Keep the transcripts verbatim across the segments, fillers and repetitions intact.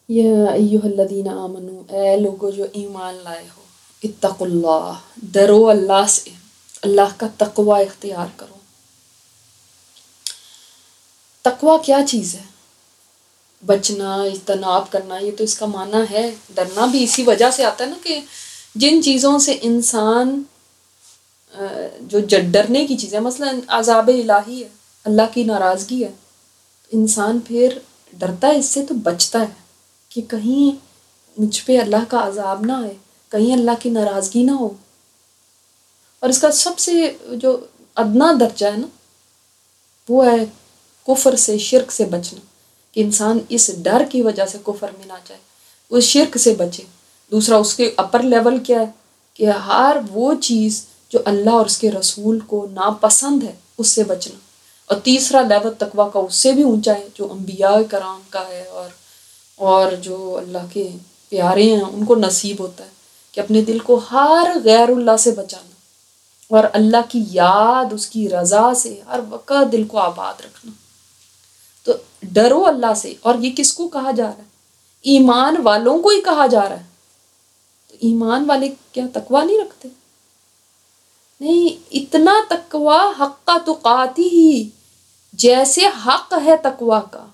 یا ایھا الذین آمنو، اے لوگو جو ایمان لائے ہو، اتقوا اللہ، ڈرو اللہ سے، اللہ کا تقوی اختیار کرو۔ تقوی کیا چیز ہے؟ بچنا، اجتناب کرنا، یہ تو اس کا معنی ہے۔ ڈرنا بھی اسی وجہ سے آتا ہے نا کہ جن چیزوں سے انسان جو ڈرنے کی چیزیں، مثلا عذاب الہی ہے، اللہ کی ناراضگی ہے، انسان پھر ڈرتا ہے، اس سے تو بچتا ہے کہ کہیں مجھ پہ اللہ کا عذاب نہ آئے، کہیں اللہ کی ناراضگی نہ ہو۔ اور اس کا سب سے جو ادنا درجہ ہے نا، وہ ہے کفر سے، شرک سے بچنا، کہ انسان اس ڈر کی وجہ سے کفر میں نہ جائے، وہ شرک سے بچے۔ دوسرا اس کے اپر لیول کیا ہے کہ ہر وہ چیز جو اللہ اور اس کے رسول کو ناپسند ہے اس سے بچنا۔ اور تیسرا لیول تقویٰ کا اس سے بھی اونچا ہے جو انبیاء کرام کا ہے، اور اور جو اللہ کے پیارے ہیں ان کو نصیب ہوتا ہے کہ اپنے دل کو ہر غیر اللہ سے بچانا، اور اللہ کی یاد، اس کی رضا سے ہر وقت دل کو آباد رکھنا۔ تو ڈرو اللہ سے، اور یہ کس کو کہا جا رہا ہے؟ ایمان والوں کو ہی کہا جا رہا ہے۔ تو ایمان والے کیا تقویٰ نہیں رکھتے؟ نہیں، اتنا تقویٰ حق تقاتی ہی، جیسے حق ہے تقویٰ کا۔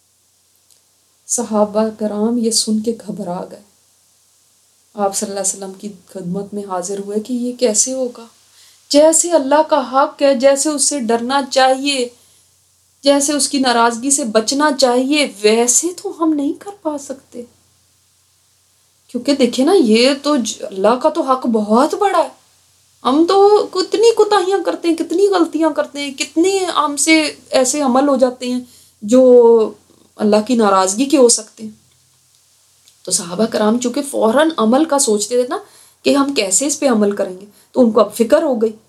صحابہ کرام یہ سن کے گھبرا گئے، آپ صلی اللہ علیہ وسلم کی خدمت میں حاضر ہوئے کہ یہ کیسے ہوگا؟ جیسے اللہ کا حق ہے، جیسے اس سے ڈرنا چاہیے، جیسے اس کی ناراضگی سے بچنا چاہیے، ویسے تو ہم نہیں کر پا سکتے۔ کیونکہ دیکھیں نا، یہ تو اللہ کا تو حق بہت بڑا ہے، ہم تو کتنی کوتاہیاں کرتے ہیں، کتنی غلطیاں کرتے ہیں، کتنے ہم سے ایسے عمل ہو جاتے ہیں جو اللہ کی ناراضگی کے ہو سکتے ہیں۔ تو صحابہ کرام چونکہ فوراً عمل کا سوچتے تھے نا کہ ہم کیسے اس پہ عمل کریں گے، تو ان کو اب فکر ہو گئی۔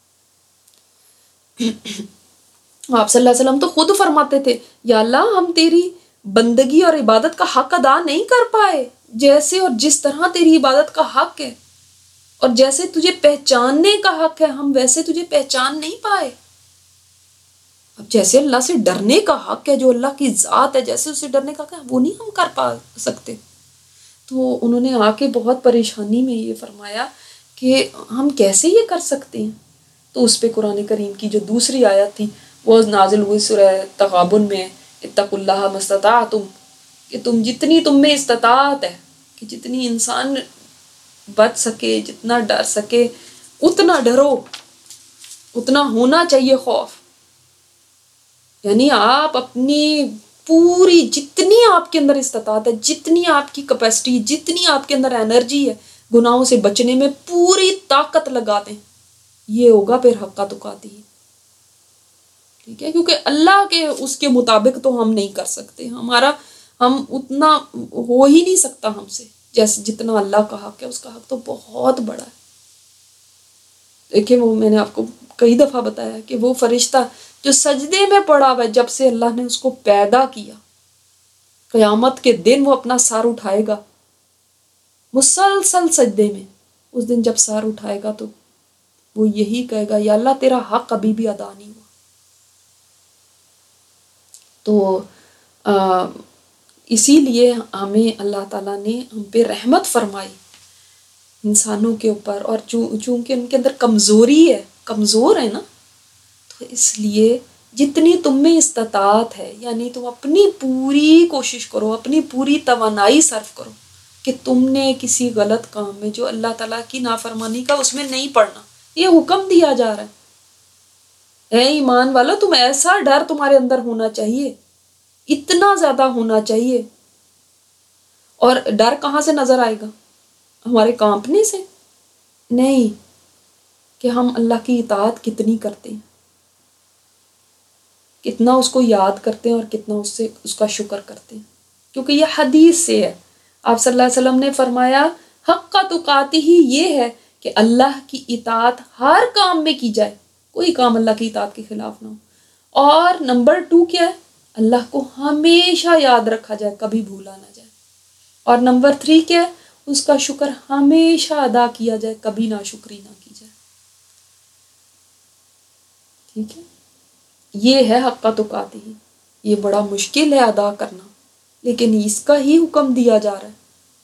آپ صلی اللہ علیہ وسلم تو خود فرماتے تھے، یا اللہ ہم تیری بندگی اور عبادت کا حق ادا نہیں کر پائے، جیسے اور جس طرح تیری عبادت کا حق ہے اور جیسے تجھے پہچاننے کا حق ہے، ہم ویسے تجھے پہچان نہیں پائے۔ اب جیسے اللہ سے ڈرنے کا حق ہے، جو اللہ کی ذات ہے، جیسے اسے ڈرنے کا حق ہے، وہ نہیں ہم کر پا سکتے۔ تو انہوں نے آ کے بہت پریشانی میں یہ فرمایا کہ ہم کیسے یہ کر سکتے ہیں؟ تو اس پہ قرآن کریم کی جو دوسری آیت تھی وہ نازل ہوئی سورہ تغابن میں، اتقوا اللہ ما استطعتم، کہ تم جتنی تم میں استطاعت ہے، کہ جتنی انسان بچ سکے، جتنا ڈر سکے اتنا ڈرو، اتنا ہونا چاہیے خوف۔ یعنی آپ اپنی پوری، جتنی آپ کے اندر استطاعت ہے، جتنی آپ کی کیپیسٹی، جتنی آپ کے اندر انرجی ہے گناہوں سے بچنے میں، پوری طاقت لگا دیں، یہ ہوگا پھر حق تقاتی۔ ٹھیک ہے، کیونکہ اللہ کے اس کے مطابق تو ہم نہیں کر سکتے، ہمارا ہم اتنا ہو ہی نہیں سکتا ہم سے، جیسے جتنا اللہ کا حق ہے، اس کا حق تو بہت بڑا ہے۔ دیکھیں، وہ میں نے آپ کو کئی دفعہ بتایا کہ وہ فرشتہ جو سجدے میں پڑا ہوا ہے، جب سے اللہ نے اس کو پیدا کیا، قیامت کے دن وہ اپنا سر اٹھائے گا مسلسل سجدے میں، اس دن جب سر اٹھائے گا تو وہ یہی کہے گا، یا اللہ تیرا حق ابھی بھی ادا نہیں ہوا۔ تو آ, اسی لیے ہمیں اللہ تعالیٰ نے ہم پہ رحمت فرمائی انسانوں کے اوپر، اور چونکہ ان کے اندر کمزوری ہے، کمزور ہے نا، تو اس لیے جتنی تم میں استطاعت ہے، یعنی تم اپنی پوری کوشش کرو، اپنی پوری توانائی صرف کرو کہ تم نے کسی غلط کام میں جو اللہ تعالیٰ کی نافرمانی کا، اس میں نہیں پڑنا۔ یہ حکم دیا جا رہا ہے، اے ایمان والو، تم ایسا ڈر تمہارے اندر ہونا چاہیے، اتنا زیادہ ہونا چاہیے۔ اور ڈر کہاں سے نظر آئے گا؟ ہمارے کانپنے سے نہیں، کہ ہم اللہ کی اطاعت کتنی کرتے ہیں، کتنا اس کو یاد کرتے ہیں، اور کتنا اس سے اس کا شکر کرتے ہیں۔ کیونکہ یہ حدیث سے ہے، آپ صلی اللہ علیہ وسلم نے فرمایا حق تقاتی ہی یہ ہے کہ اللہ کی اطاعت ہر کام میں کی جائے، کوئی کام اللہ کی اطاعت کے خلاف نہ ہو۔ اور نمبر ٹو کیا ہے؟ اللہ کو ہمیشہ یاد رکھا جائے، کبھی بھولا نہ جائے۔ اور نمبر تھری کیا ہے؟ اس کا شکر ہمیشہ ادا کیا جائے، کبھی ناشکری نہ کی جائے۔ ٹھیک ہے، یہ ہے حق تقاتی ہی۔ یہ بڑا مشکل ہے ادا کرنا، لیکن اس کا ہی حکم دیا جا رہا ہے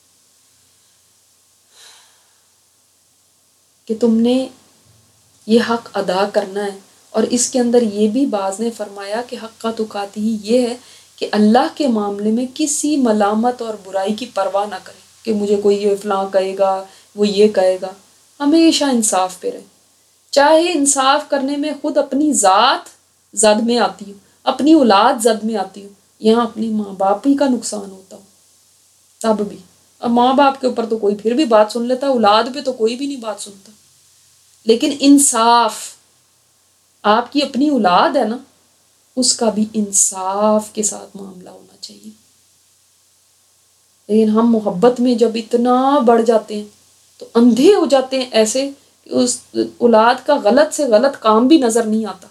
کہ تم نے یہ حق ادا کرنا ہے. اور اس کے اندر یہ بھی بعض نے فرمایا کہ حق تقاتی ہی یہ ہے کہ اللہ کے معاملے میں کسی ملامت اور برائی کی پرواہ نہ کرے کہ مجھے کوئی یہ فلاں کہے گا، وہ یہ کہے گا. ہمیشہ انصاف پہ رہے، چاہے انصاف کرنے میں خود اپنی ذات زد میں آتی ہو، اپنی اولاد زد میں آتی ہو، یہاں اپنی ماں باپ ہی کا نقصان ہوتا ہو تب بھی. اب ماں باپ کے اوپر تو کوئی پھر بھی بات سن لیتا، اولاد پہ تو کوئی بھی نہیں بات سنتا. لیکن انصاف، آپ کی اپنی اولاد ہے نا، اس کا بھی انصاف کے ساتھ معاملہ ہونا چاہیے. لیکن ہم محبت میں جب اتنا بڑھ جاتے ہیں تو اندھے ہو جاتے ہیں ایسے کہ اس اولاد کا غلط سے غلط کام بھی نظر نہیں آتا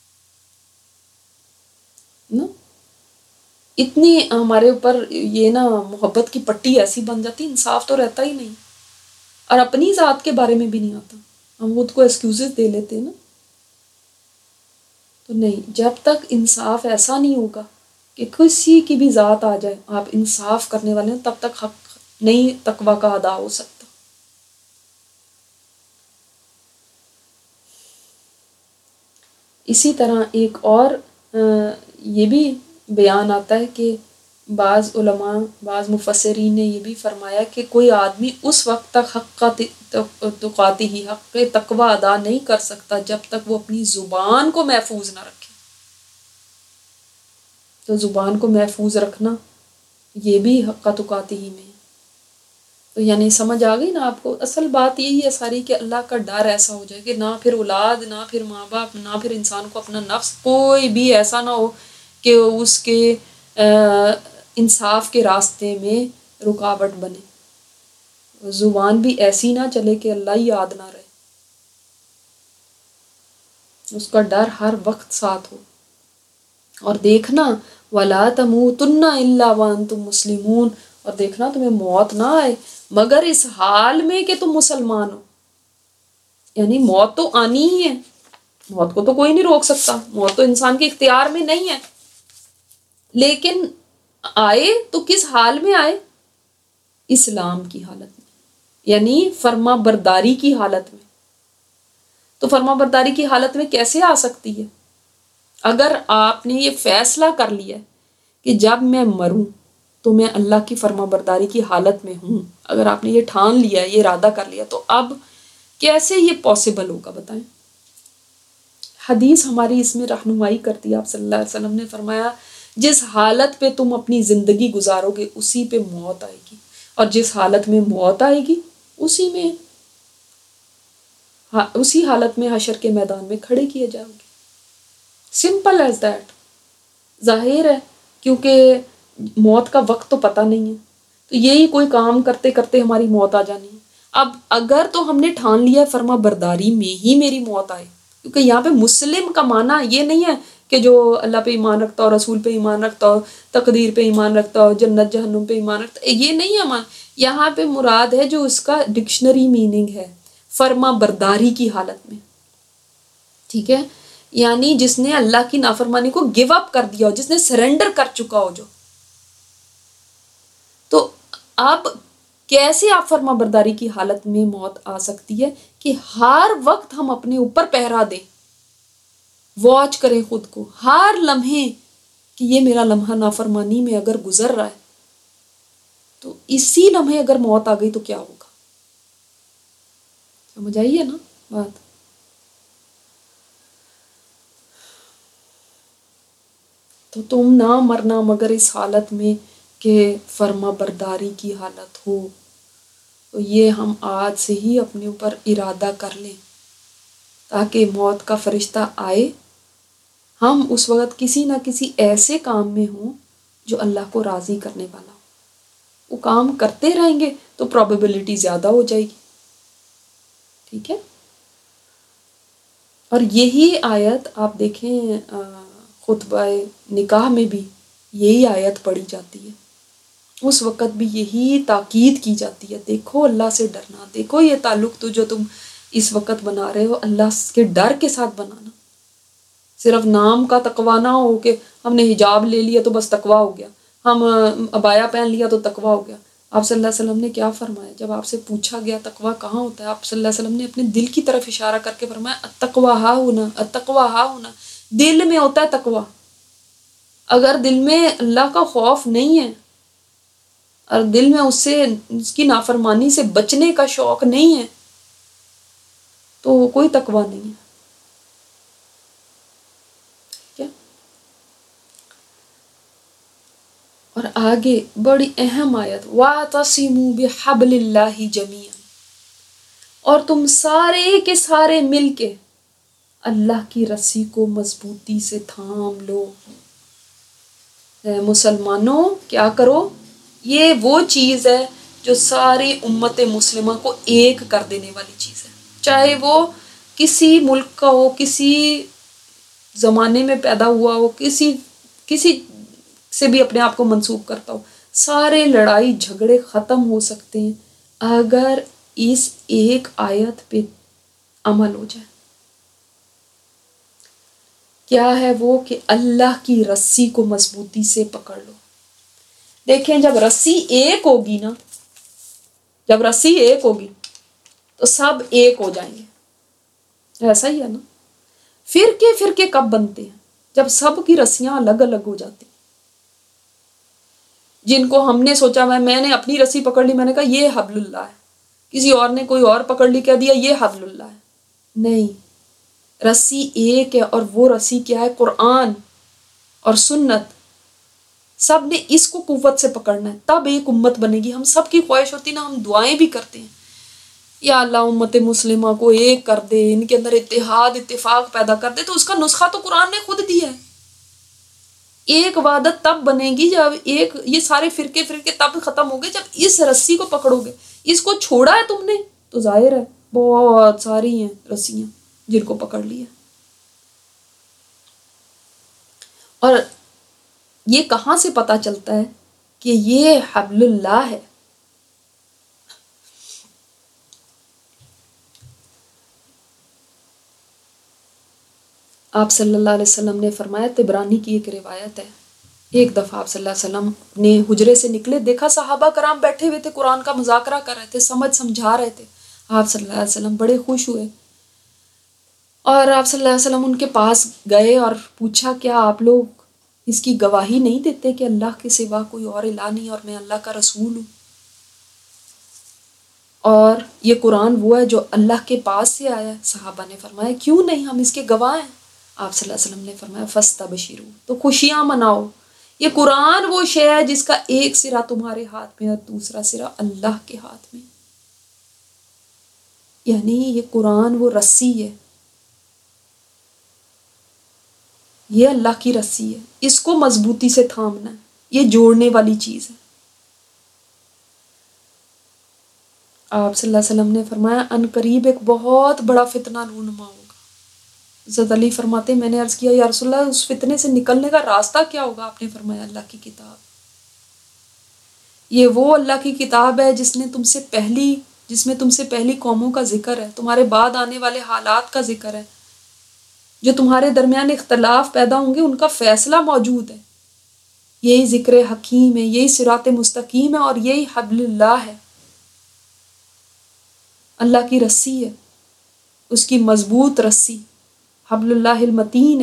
نا. اتنی ہمارے اوپر یہ نا محبت کی پٹی ایسی بن جاتی، انصاف تو رہتا ہی نہیں، اور اپنی ذات کے بارے میں بھی نہیں آتا. ہم خود کو ایکسکیوزز دے لیتے ہیں نا. تو نہیں، جب تک انصاف ایسا نہیں ہوگا کہ کسی کی بھی ذات آ جائے آپ انصاف کرنے والے ہیں، تب تک حق نہیں تقویٰ کا ادا ہو سکتا. اسی طرح ایک اور یہ بھی بیان آتا ہے کہ بعض علماء، بعض مفسرین نے یہ بھی فرمایا کہ کوئی آدمی اس وقت تک حق تقاتی ہی حق تقویٰ ادا نہیں کر سکتا جب تک وہ اپنی زبان کو محفوظ نہ رکھے. تو زبان کو محفوظ رکھنا یہ بھی حق تقاتی ہی میں. تو یعنی سمجھ آ گئی نا آپ کو؟ اصل بات یہی ہے ساری کہ اللہ کا ڈر ایسا ہو جائے کہ نہ پھر اولاد، نہ پھر ماں باپ، نہ پھر انسان کو اپنا نفس، کوئی بھی ایسا نہ ہو کہ اس کے انصاف کے راستے میں رکاوٹ بنے. زبان بھی ایسی نہ چلے کہ اللہ ہی یاد نہ رہے، اس کا ڈر ہر وقت ساتھ ہو. اور دیکھنا وَلَا تَمُوتُنَّ إِلَّا وَأَنْتُمْ مُسْلِمُونَ، اور دیکھنا تمہیں موت نہ آئے مگر اس حال میں کہ تم مسلمان ہو. یعنی موت تو آنی ہی ہے، موت کو تو کوئی نہیں روک سکتا، موت تو انسان کے اختیار میں نہیں ہے، لیکن آئے تو کس حال میں آئے؟ اسلام کی حالت میں، یعنی فرما برداری کی حالت میں. تو فرما برداری کی حالت میں کیسے آ سکتی ہے؟ اگر آپ نے یہ فیصلہ کر لیا کہ جب میں مروں تو میں اللہ کی فرما برداری کی حالت میں ہوں، اگر آپ نے یہ ٹھان لیا، یہ ارادہ کر لیا، تو اب کیسے یہ پاسبل ہوگا بتائیں؟ حدیث ہماری اس میں رہنمائی کرتی ہے. آپ صلی اللہ علیہ وسلم نے فرمایا جس حالت پہ تم اپنی زندگی گزارو گے اسی پہ موت آئے گی، اور جس حالت میں موت آئے گی اسی میں اسی حالت میں حشر کے میدان میں کھڑے کیے جاؤ گے. Simple as that. ظاہر ہے کیونکہ موت کا وقت تو پتہ نہیں ہے، تو یہی کوئی کام کرتے کرتے ہماری موت آ جانی ہے. اب اگر تو ہم نے ٹھان لیا فرما برداری میں ہی میری موت آئے، کیونکہ یہاں پہ مسلم کا معنی یہ نہیں ہے کہ جو اللہ پہ ایمان رکھتا ہو، رسول پہ ایمان رکھتا ہو، تقدیر پہ ایمان رکھتا ہو، جنت جہنم پہ ایمان رکھتا ہو، یہ نہیں ہے مان. یہاں پہ مراد ہے جو اس کا ڈکشنری میننگ ہے، فرما برداری کی حالت میں. ٹھیک ہے، یعنی جس نے اللہ کی نافرمانی کو گیو اپ کر دیا ہو، جس نے سرنڈر کر چکا ہو جو. تو اب کیسے آپ فرما برداری کی حالت میں موت آ سکتی ہے کہ ہر وقت ہم اپنے اوپر پہرا دیں، واچ کریں خود کو ہر لمحے کہ یہ میرا لمحہ نافرمانی میں اگر گزر رہا ہے تو اسی لمحے اگر موت آ گئی تو کیا ہوگا. سمجھ آئیے نا بات؟ تو تم نہ مرنا مگر اس حالت میں کہ فرما برداری کی حالت ہو. تو یہ ہم آج سے ہی اپنے اوپر ارادہ کر لیں تاکہ موت کا فرشتہ آئے ہم اس وقت کسی نہ کسی ایسے کام میں ہوں جو اللہ کو راضی کرنے والا ہو. وہ کام کرتے رہیں گے تو پروبیبلٹی زیادہ ہو جائے گی. ٹھیک ہے. اور یہی آیت آپ دیکھیں خطبہ نکاح میں بھی یہی آیت پڑھی جاتی ہے، اس وقت بھی یہی تاکید کی جاتی ہے، دیکھو اللہ سے ڈرنا، دیکھو یہ تعلق تو جو تم اس وقت بنا رہے ہو اللہ کے ڈر کے ساتھ بنانا. صرف نام کا تقویٰ نہ ہو کہ ہم نے حجاب لے لیا تو بس تقویٰ ہو گیا. ہم ابایا پہن لیا تو تقویٰ ہو گیا. آپ صلی اللہ علیہ وسلم نے کیا فرمایا جب آپ سے پوچھا گیا تقویٰ کہاں ہوتا ہے؟ آپ صلی اللہ علیہ وسلم نے اپنے دل کی طرف اشارہ کر کے فرمایا التقویٰ ہا ہونا، التقویٰ ہا ہونا. دل میں ہوتا ہے تقویٰ. اگر دل میں اللہ کا خوف نہیں ہے اور دل میں اس سے اس کی نافرمانی سے بچنے کا شوق نہیں ہے تو کوئی تقویٰ نہیں ہے. کیا؟ اور آگے بڑی اہم آیت وَاعْتَصِمُوا بِحَبْلِ اللَّهِ جَمِيعًا، اور تم سارے کے سارے مل کے اللہ کی رسی کو مضبوطی سے تھام لو. اے مسلمانوں کیا کرو؟ یہ وہ چیز ہے جو ساری امت مسلمہ کو ایک کر دینے والی چیز ہے. چاہے وہ کسی ملک کا ہو، کسی زمانے میں پیدا ہوا ہو، کسی کسی سے بھی اپنے آپ کو منسوب کرتا ہو، سارے لڑائی جھگڑے ختم ہو سکتے ہیں اگر اس ایک آیت پہ عمل ہو جائے. کیا ہے وہ کہ اللہ کی رسی کو مضبوطی سے پکڑ لو. دیکھیں جب رسی ایک ہوگی نا، جب رسی ایک ہوگی تو سب ایک ہو جائیں گے. ایسا ہی ہے نا. فرقے فرقے کب بنتے ہیں؟ جب سب کی رسیاں الگ الگ ہو جاتی. جن کو ہم نے سوچا میں میں نے اپنی رسی پکڑ لی، میں نے کہا یہ حبل اللہ ہے، کسی اور نے کوئی اور پکڑ لی کہہ دیا یہ حبل اللہ ہے. نہیں، رسی ایک ہے اور وہ رسی کیا ہے؟ قرآن اور سنت. سب نے اس کو قوت سے پکڑنا ہے تب ایک امت بنے گی. ہم سب کی خواہش ہوتی نا، ہم دعائیں بھی کرتے ہیں یا اللہ امت مسلمہ کو ایک کر دے، ان کے اندر اتحاد اتفاق پیدا کر دے. تو اس کا نسخہ تو قرآن نے خود دیا ہے. ایک وحدت تب بنے گی جب ایک یہ سارے فرقے فرقے تب ختم ہو گئے جب اس رسی کو پکڑو گے. اس کو چھوڑا ہے تم نے تو ظاہر ہے بہت ساری ہیں رسیاں جن کو پکڑ لیا. اور یہ کہاں سے پتا چلتا ہے کہ یہ حبل اللہ ہے؟ آپ صلی اللہ علیہ وسلم نے فرمایا، طبرانی کی ایک روایت ہے، ایک دفعہ آپ صلی اللہ علیہ وسلم نے حجرے سے نکلے، دیکھا صحابہ کرام بیٹھے ہوئے تھے، قرآن کا مذاکرہ کر رہے تھے، سمجھ سمجھا رہے تھے. آپ صلی اللہ علیہ وسلم بڑے خوش ہوئے اور آپ صلی اللہ علیہ وسلم ان کے پاس گئے اور پوچھا کیا آپ لوگ اس کی گواہی نہیں دیتے کہ اللہ کے سوا کوئی اور الہ نہیں اور میں اللہ کا رسول ہوں؟ اور یہ قرآن وہ ہے جو اللہ کے پاس سے آیا ہے. صحابہ نے فرمایا کیوں نہیں، ہم اس کے گواہ ہیں. آپ صلی اللہ علیہ وسلم نے فرمایا فاستبشروا، تو خوشیاں مناؤ. یہ قرآن وہ شے ہے جس کا ایک سرا تمہارے ہاتھ میں اور دوسرا سرا اللہ کے ہاتھ میں. یعنی یہ قرآن وہ رسی ہے، یہ اللہ کی رسی ہے، اس کو مضبوطی سے تھامنا ہے، یہ جوڑنے والی چیز ہے. آپ صلی اللہ علیہ وسلم نے فرمایا ان قریب ایک بہت بڑا فتنہ رونما ہوگا. حضرت علی فرماتے میں نے عرض کیا یا رسول اللہ اس فتنے سے نکلنے کا راستہ کیا ہوگا؟ آپ نے فرمایا اللہ کی کتاب. یہ وہ اللہ کی کتاب ہے جس نے تم سے پہلی جس میں تم سے پہلی قوموں کا ذکر ہے، تمہارے بعد آنے والے حالات کا ذکر ہے، جو تمہارے درمیان اختلاف پیدا ہوں گے ان کا فیصلہ موجود ہے. یہی ذکر حکیم ہے، یہی صراط مستقیم ہے اور یہی حبل اللہ ہے. اللہ کی رسی ہے، اس کی مضبوط رسی حبل اللہ المتین ہے.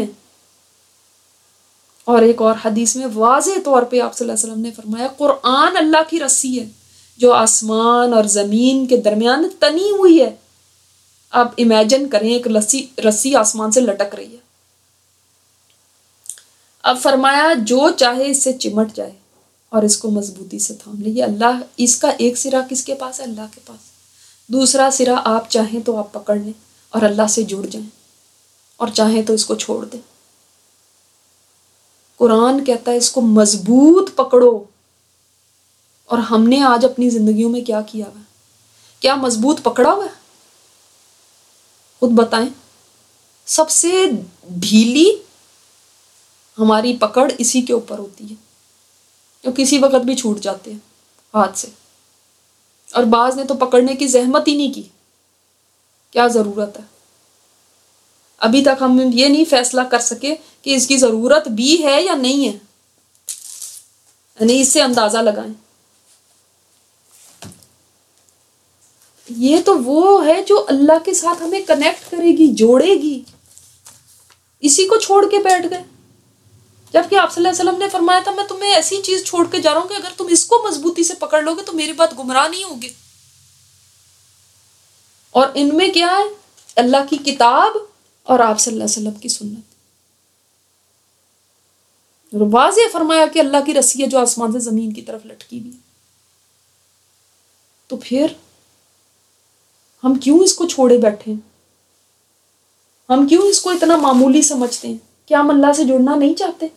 اور ایک اور حدیث میں واضح طور پہ آپ صلی اللہ علیہ وسلم نے فرمایا قرآن اللہ کی رسی ہے جو آسمان اور زمین کے درمیان تنی ہوئی ہے. آپ امیجن کریں ایک رسی رسی آسمان سے لٹک رہی ہے. اب فرمایا جو چاہے اس سے چمٹ جائے اور اس کو مضبوطی سے تھام لے. یہ اللہ، اس کا ایک سرا کس کے پاس ہے؟ اللہ کے پاس. دوسرا سرا آپ چاہیں تو آپ پکڑ لیں اور اللہ سے جڑ جائیں اور چاہیں تو اس کو چھوڑ دیں. قرآن کہتا ہے اس کو مضبوط پکڑو. اور ہم نے آج اپنی زندگیوں میں کیا کیا ہوا ہے؟ کیا مضبوط پکڑا ہوا ہے؟ خود بتائیں. سب سے ڈھیلی ہماری پکڑ اسی کے اوپر ہوتی ہے جو کسی وقت بھی چھوٹ جاتے ہیں ہاتھ سے. اور بعض نے تو پکڑنے کی زحمت ہی نہیں کی. کیا ضرورت ہے؟ ابھی تک ہم یہ نہیں فیصلہ کر سکے کہ اس کی ضرورت بھی ہے یا نہیں ہے. یعنی اس سے اندازہ لگائیں. یہ تو وہ ہے جو اللہ کے ساتھ ہمیں کنیکٹ کرے گی، جوڑے گی. اسی کو چھوڑ کے بیٹھ گئے، جبکہ آپ صلی اللہ علیہ وسلم نے فرمایا تھا میں تمہیں ایسی چیز چھوڑ کے جا رہا ہوں کہ اگر تم اس کو مضبوطی سے پکڑ لو گے تو میری بات گمراہ نہیں ہوگی. اور ان میں کیا ہے؟ اللہ کی کتاب اور آپ صلی اللہ علیہ وسلم کی سنت. واضح فرمایا کہ اللہ کی رسی ہے جو آسمان سے زمین کی طرف لٹکی ہوئی. تو پھر ہم کیوں اس کو چھوڑے بیٹھے ہیں؟ ہم کیوں اس کو اتنا معمولی سمجھتے ہیں؟ کیا ہم اللہ سے جڑنا نہیں چاہتے؟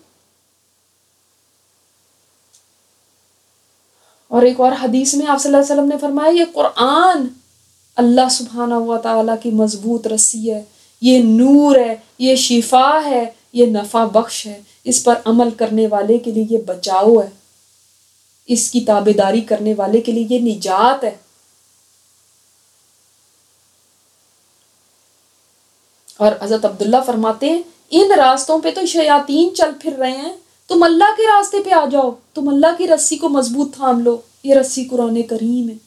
اور ایک اور حدیث میں آپ صلی اللہ علیہ وسلم نے فرمایا یہ قرآن اللہ سبحانہ و تعالیٰ کی مضبوط رسی ہے، یہ نور ہے، یہ شفا ہے، یہ نفع بخش ہے. اس پر عمل کرنے والے کے لیے یہ بچاؤ ہے، اس کی تابعداری کرنے والے کے لیے یہ نجات ہے. اور حضرت عبداللہ فرماتے ہیں ان راستوں پہ تو شیاطین چل پھر رہے ہیں، تم اللہ کے راستے پہ آ جاؤ، تم اللہ کی رسی کو مضبوط تھام لو. یہ رسی قرآن کریم ہے.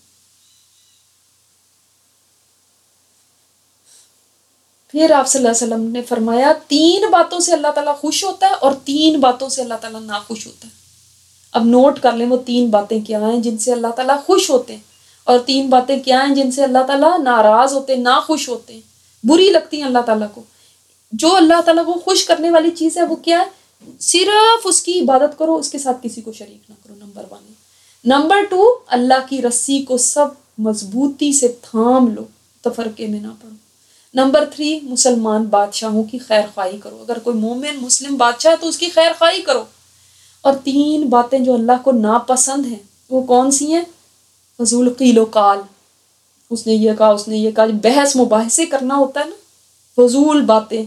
پھر آپ صلی اللہ علیہ وسلم نے فرمایا تین باتوں سے اللہ تعالیٰ خوش ہوتا ہے اور تین باتوں سے اللہ تعالیٰ ناخوش ہوتا ہے. اب نوٹ کر لیں وہ تین باتیں کیا ہیں جن سے اللہ تعالیٰ خوش ہوتے ہیں، اور تین باتیں کیا ہیں جن سے اللہ تعالیٰ ناراض ہوتے ہیں، ناخوش ہوتے ہیں، بری لگتی ہیں اللہ تعالیٰ کو. جو اللہ تعالیٰ کو خوش کرنے والی چیز ہے وہ کیا ہے؟ صرف اس کی عبادت کرو، اس کے ساتھ کسی کو شریک نہ کرو. Number one. نمبر ٹو، اللہ کی رسی کو سب مضبوطی سے تھام لو، تفرقے میں نہ پڑو. نمبر تھری، مسلمان بادشاہوں کی خیر خواہی کرو. اگر کوئی مومن مسلم بادشاہ ہے تو اس کی خیر خواہی کرو. اور تین باتیں جو اللہ کو ناپسند ہیں وہ کون سی ہیں؟ فضول قیل و قال، اس نے یہ کہا، اس نے یہ کہا، بحث مباحثے کرنا ہوتا ہے نا، فضول باتیں.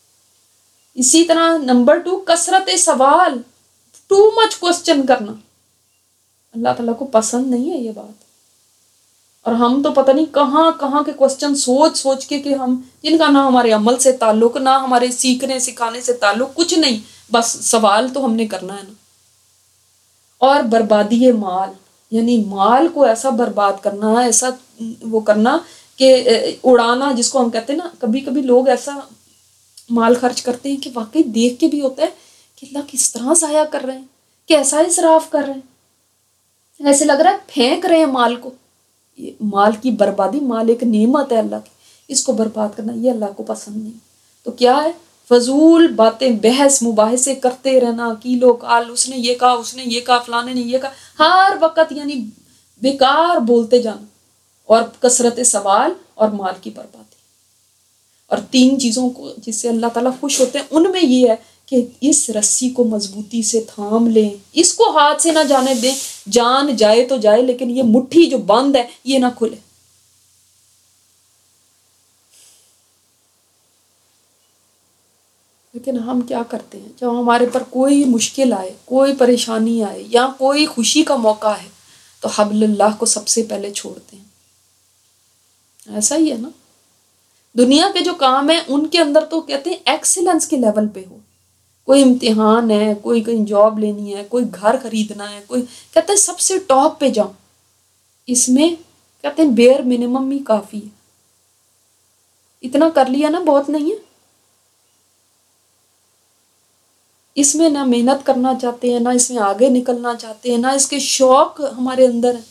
اسی طرح نمبر ٹو، کثرت سوال، ٹو مچ کوسچن کرنا. اللہ تعالیٰ کو پسند نہیں ہے یہ بات. اور ہم تو پتہ نہیں کہاں کہاں کے کوسچن سوچ سوچ کے کہ ہم جن کا نہ ہمارے عمل سے تعلق، نہ ہمارے سیکھنے سکھانے سے تعلق، کچھ نہیں، بس سوال تو ہم نے کرنا ہے نا. اور بربادی مال، یعنی مال کو ایسا برباد کرنا، ایسا وہ کرنا کہ اڑانا، جس کو ہم کہتے ہیں نا، کبھی کبھی لوگ ایسا مال خرچ کرتے ہیں کہ واقعی دیکھ کے بھی ہوتا ہے کہ اللہ کس طرح ضائع کر رہے ہیں، کیسا اسراف کر رہے ہیں، ایسے لگ رہا ہے پھینک رہے ہیں مال کو. یہ مال کی بربادی، مال ایک نعمت ہے اللہ کی، اس کو برباد کرنا یہ اللہ کو پسند نہیں. تو کیا ہے؟ فضول باتیں، بحث مباحثے کرتے رہنا، کیلو کال، اس نے یہ کہا، اس نے یہ کہا، فلانے نے یہ کہا، ہر وقت یعنی بیکار بولتے جانا. اور کثرت سوال اور مال کی بربادی. اور تین چیزوں کو جس سے اللہ تعالیٰ خوش ہوتے ہیں ان میں یہ ہے کہ اس رسی کو مضبوطی سے تھام لیں، اس کو ہاتھ سے نہ جانے دیں. جان جائے تو جائے لیکن یہ مٹھی جو بند ہے یہ نہ کھلے. لیکن ہم کیا کرتے ہیں جب ہمارے پر کوئی مشکل آئے، کوئی پریشانی آئے یا کوئی خوشی کا موقع ہے تو حبل اللہ کو سب سے پہلے چھوڑتے ہیں. ایسا ہی ہے نا. دنیا کے جو کام ہیں ان کے اندر تو کہتے ہیں ایکسیلنس کے لیول پہ ہو. کوئی امتحان ہے، کوئی کہیں جاب لینی ہے، کوئی گھر خریدنا ہے، کوئی کہتے ہیں سب سے ٹاپ پہ جاؤں. اس میں کہتے ہیں بیئر منیمم ہی کافی ہے. اتنا کر لیا نا بہت نہیں ہے. اس میں نہ محنت کرنا چاہتے ہیں، نہ اس میں آگے نکلنا چاہتے ہیں، نہ اس کے شوق ہمارے اندر ہیں.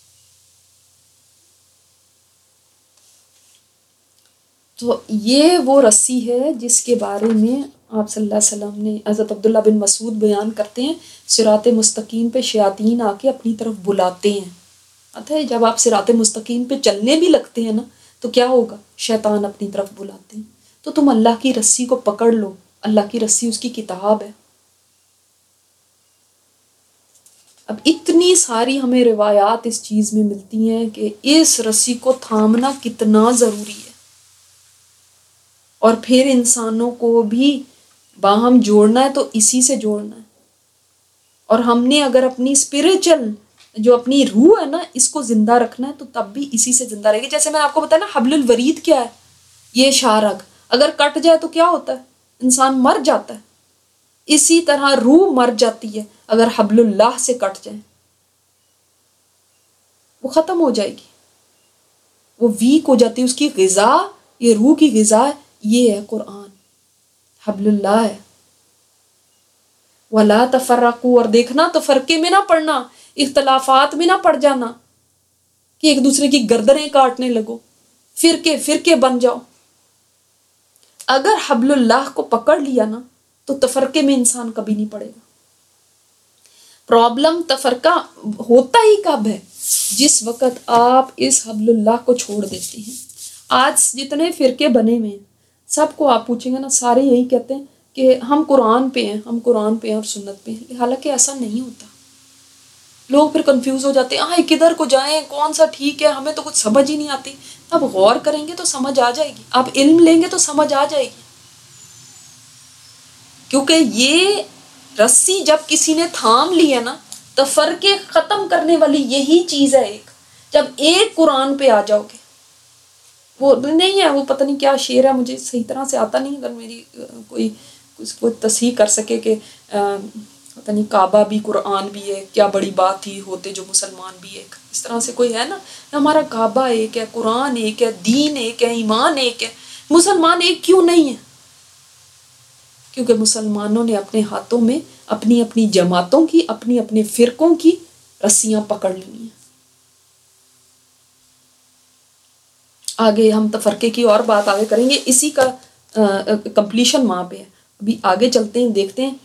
تو یہ وہ رسی ہے جس کے بارے میں آپ صلی اللہ علیہ وسلم نے، حضرت عبداللہ بن مسعود بیان کرتے ہیں، صراط مستقیم پہ شیاطین آ کے اپنی طرف بلاتے ہیں. آتا ہے جب آپ صراط مستقیم پہ چلنے بھی لگتے ہیں نا تو کیا ہوگا؟ شیطان اپنی طرف بلاتے ہیں. تو تم اللہ کی رسی کو پکڑ لو. اللہ کی رسی اس کی کتاب ہے. اب اتنی ساری ہمیں روایات اس چیز میں ملتی ہیں کہ اس رسی کو تھامنا کتنا ضروری ہے. اور پھر انسانوں کو بھی باہم جوڑنا ہے تو اسی سے جوڑنا ہے. اور ہم نے اگر اپنی اسپریچل جو اپنی روح ہے نا اس کو زندہ رکھنا ہے تو تب بھی اسی سے زندہ رہے گی. جیسے میں نے آپ کو بتایا نا حبل الورید کیا ہے؟ یہ شارک اگر کٹ جائے تو کیا ہوتا ہے؟ انسان مر جاتا ہے. اسی طرح روح مر جاتی ہے اگر حبل اللہ سے کٹ جائیں، وہ ختم ہو جائے گی، وہ ویک ہو جاتی ہے، اس کی غذا، یہ روح کی غذا یہ ہے قرآن، حبل اللہ ہے۔ وَلَا تَفَرَّقُوا، اور دیکھنا تفرقے میں نہ پڑنا، اختلافات میں نہ پڑ جانا کہ ایک دوسرے کی گردنیں کاٹنے لگو، فرقے فرقے بن جاؤ۔ اگر حبل اللہ کو پکڑ لیا نا تو تفرقے میں انسان کبھی نہیں پڑے گا۔ پرابلم تفرقہ ہوتا ہی کب ہے؟ جس وقت آپ اس حبل اللہ کو چھوڑ دیتے ہیں۔ آج جتنے فرقے بنے ہوئے ہیں سب کو آپ پوچھیں گے نا، سارے یہی کہتے ہیں کہ ہم قرآن پہ ہیں، ہم قرآن پہ ہیں اور سنت پہ ہیں، حالانکہ ایسا نہیں ہوتا۔ لوگ پھر کنفیوز ہو جاتے ہیں، آئے کدھر کو جائیں، کون سا ٹھیک ہے، ہمیں تو کچھ سمجھ ہی نہیں آتی۔ اب غور کریں گے تو سمجھ آ جائے گی، آپ علم لیں گے تو سمجھ آ جائے گی، کیونکہ یہ رسی جب کسی نے تھام لی ہے نا، تفرقے ختم کرنے والی یہی چیز ہے ایک، جب ایک قرآن پہ آ جاؤ گے۔ وہ نہیں ہے، وہ پتہ نہیں کیا شعر ہے، مجھے صحیح طرح سے آتا نہیں، اگر میری کوئی اس کو تصحیح کر سکے کہ پتہ نہیں کعبہ بھی قرآن بھی ہے، کیا بڑی بات تھی ہوتے جو مسلمان بھی ایک، اس طرح سے کوئی ہے نا، ہمارا کعبہ ایک ہے، قرآن ایک ہے، دین ایک ہے، ایمان ایک ہے، مسلمان ایک کیوں نہیں ہے؟ کیونکہ مسلمانوں نے اپنے ہاتھوں میں اپنی اپنی جماعتوں کی، اپنی اپنے فرقوں کی رسیاں پکڑ لی ہیں۔ آگے ہم تفرقے کی اور بات آگے کریں گے، اسی کا کمپلیشن وہاں پہ ہے۔ ابھی آگے چلتے ہیں، دیکھتے ہیں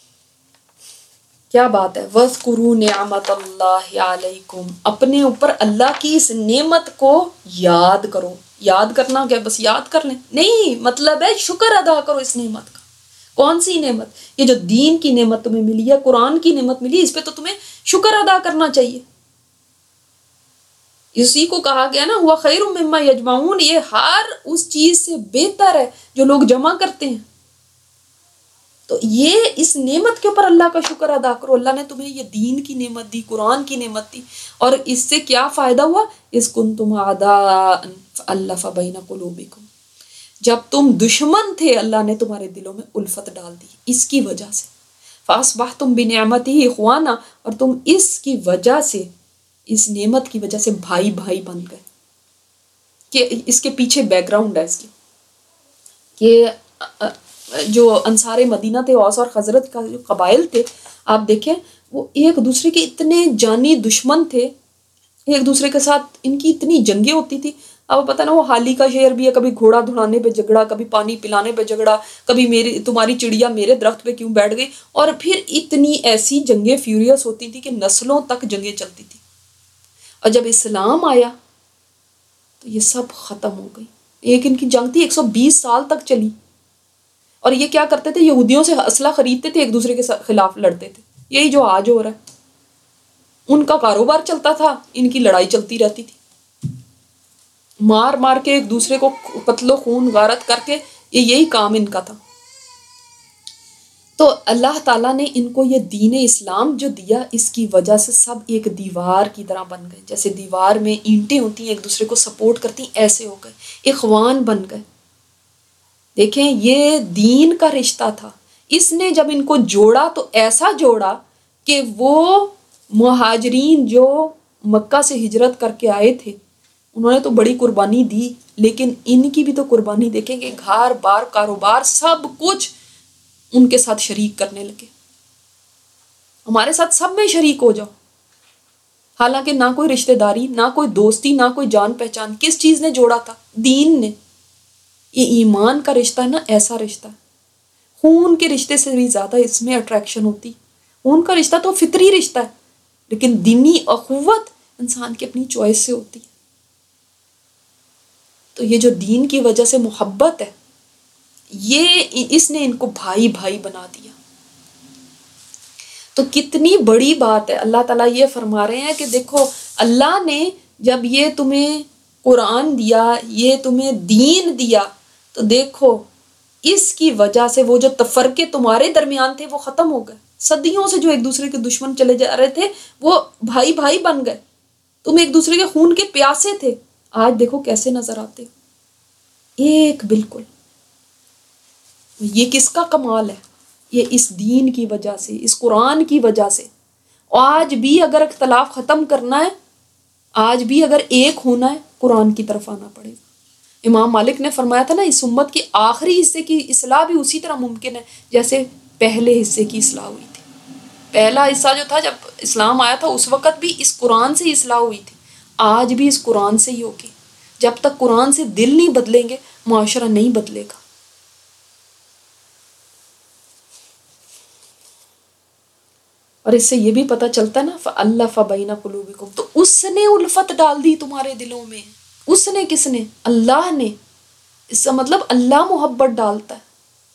کیا بات ہے۔ وَاذْكُرُوا نِعْمَتَ اللَّهِ عَلَيْكُمْ، اپنے اوپر اللہ کی اس نعمت کو یاد کرو۔ یاد کرنا کیا بس یاد کر لیں؟ نہیں، مطلب ہے شکر ادا کرو اس نعمت کا۔ کون سی نعمت؟ یہ جو دین کی نعمت تمہیں ملی ہے، قرآن کی نعمت ملی، اس پہ تو تمہیں شکر ادا کرنا چاہیے۔ اسی کو کہا گیا نا ہوا خیر مما یجمعون، یہ ہر اس چیز سے بہتر ہے جو لوگ جمع کرتے ہیں۔ تو یہ اس نعمت کے اوپر اللہ کا شکر ادا کرو، اللہ نے تمہیں یہ دین کی نعمت دی، قرآن کی نعمت دی، اور اس سے کیا فائدہ ہوا؟ اذ کنتم اعداء فالف بین قلوبکم، جب تم دشمن تھے اللہ نے تمہارے دلوں میں الفت ڈال دی اس کی وجہ سے۔ فاصبحتم بنعمتہ اخوانا، اور تم اس کی وجہ سے، اس نعمت کی وجہ سے بھائی بھائی بن گئے۔ کہ اس کے پیچھے بیک گراؤنڈ ہے اس کی، کہ جو انصار مدینہ تھے، اوس اور خزرج کا جو قبائل تھے، آپ دیکھیں وہ ایک دوسرے کے اتنے جانی دشمن تھے، ایک دوسرے کے ساتھ ان کی اتنی جنگیں ہوتی تھی۔ اب پتہ نا وہ حالی کا شعر بھی ہے، کبھی گھوڑا دھڑانے پہ جھگڑا، کبھی پانی پلانے پہ جھگڑا، کبھی میری تمہاری چڑیا میرے درخت پہ کیوں بیٹھ گئی، اور پھر اتنی ایسی جنگیں فیوریس ہوتی تھی کہ نسلوں تک جنگیں چلتی تھی۔ اور جب اسلام آیا تو یہ سب ختم ہو گئی۔ ایک ان کی جنگ تھی ایک سو بیس سال تک چلی، اور یہ کیا کرتے تھے؟ یہودیوں سے اسلحہ خریدتے تھے، ایک دوسرے کے خلاف لڑتے تھے۔ یہی جو آج ہو رہا ہے، ان کا کاروبار چلتا تھا، ان کی لڑائی چلتی رہتی تھی، مار مار کے ایک دوسرے کو قتل و خون غارت کر کے، یہ یہی کام ان کا تھا۔ تو اللہ تعالیٰ نے ان کو یہ دین اسلام جو دیا، اس کی وجہ سے سب ایک دیوار کی طرح بن گئے، جیسے دیوار میں اینٹیں ہوتی ہیں ایک دوسرے کو سپورٹ کرتی ہیں، ایسے ہو گئے، اخوان بن گئے۔ دیکھیں یہ دین کا رشتہ تھا، اس نے جب ان کو جوڑا تو ایسا جوڑا کہ وہ مہاجرین جو مکہ سے ہجرت کر کے آئے تھے انہوں نے تو بڑی قربانی دی، لیکن ان کی بھی تو قربانی دیکھیں کہ گھر بار کاروبار سب کچھ ان کے ساتھ شریک کرنے لگے۔ ہمارے ساتھ سب میں شریک ہو جاؤ، حالانکہ نہ کوئی رشتہ داری، نہ کوئی دوستی، نہ کوئی جان پہچان، کس چیز نے جوڑا تھا؟ دین نے۔ یہ ایمان کا رشتہ ہے نا، ایسا رشتہ ہے، خون کے رشتے سے بھی زیادہ اس میں اٹریکشن ہوتی۔ خون کا رشتہ تو فطری رشتہ ہے، لیکن دینی اخوت انسان کی اپنی چوائس سے ہوتی ہے۔ تو یہ جو دین کی وجہ سے محبت ہے، یہ اس نے ان کو بھائی بھائی بنا دیا۔ تو کتنی بڑی بات ہے، اللہ تعالیٰ یہ فرما رہے ہیں کہ دیکھو اللہ نے جب یہ تمہیں قرآن دیا، یہ تمہیں دین دیا، تو دیکھو اس کی وجہ سے وہ جو تفرقے تمہارے درمیان تھے وہ ختم ہو گئے۔ صدیوں سے جو ایک دوسرے کے دشمن چلے جا رہے تھے وہ بھائی بھائی بن گئے، تم ایک دوسرے کے خون کے پیاسے تھے، آج دیکھو کیسے نظر آتے ہو، ایک بالکل۔ یہ کس کا کمال ہے؟ یہ اس دین کی وجہ سے، اس قرآن کی وجہ سے۔ آج بھی اگر اختلاف ختم کرنا ہے، آج بھی اگر ایک ہونا ہے، قرآن کی طرف آنا پڑے گا۔ امام مالک نے فرمایا تھا نا، اس امت کے آخری حصے کی اصلاح بھی اسی طرح ممکن ہے جیسے پہلے حصے کی اصلاح ہوئی تھی۔ پہلا حصہ جو تھا جب اسلام آیا تھا اس وقت بھی اس قرآن سے ہی اصلاح ہوئی تھی، آج بھی اس قرآن سے ہی ہوگی۔ جب تک قرآن سے دل نہیں بدلیں گے، معاشرہ نہیں بدلے گا۔ اور اس سے یہ بھی پتہ چلتا ہے نا، فَأَلَّفَ بَيْنَ قُلُوبِكُمْ، تو اس نے الفت ڈال دی تمہارے دلوں میں۔ اس نے کس نے؟ اللہ نے۔ اس کا مطلب اللہ محبت ڈالتا ہے۔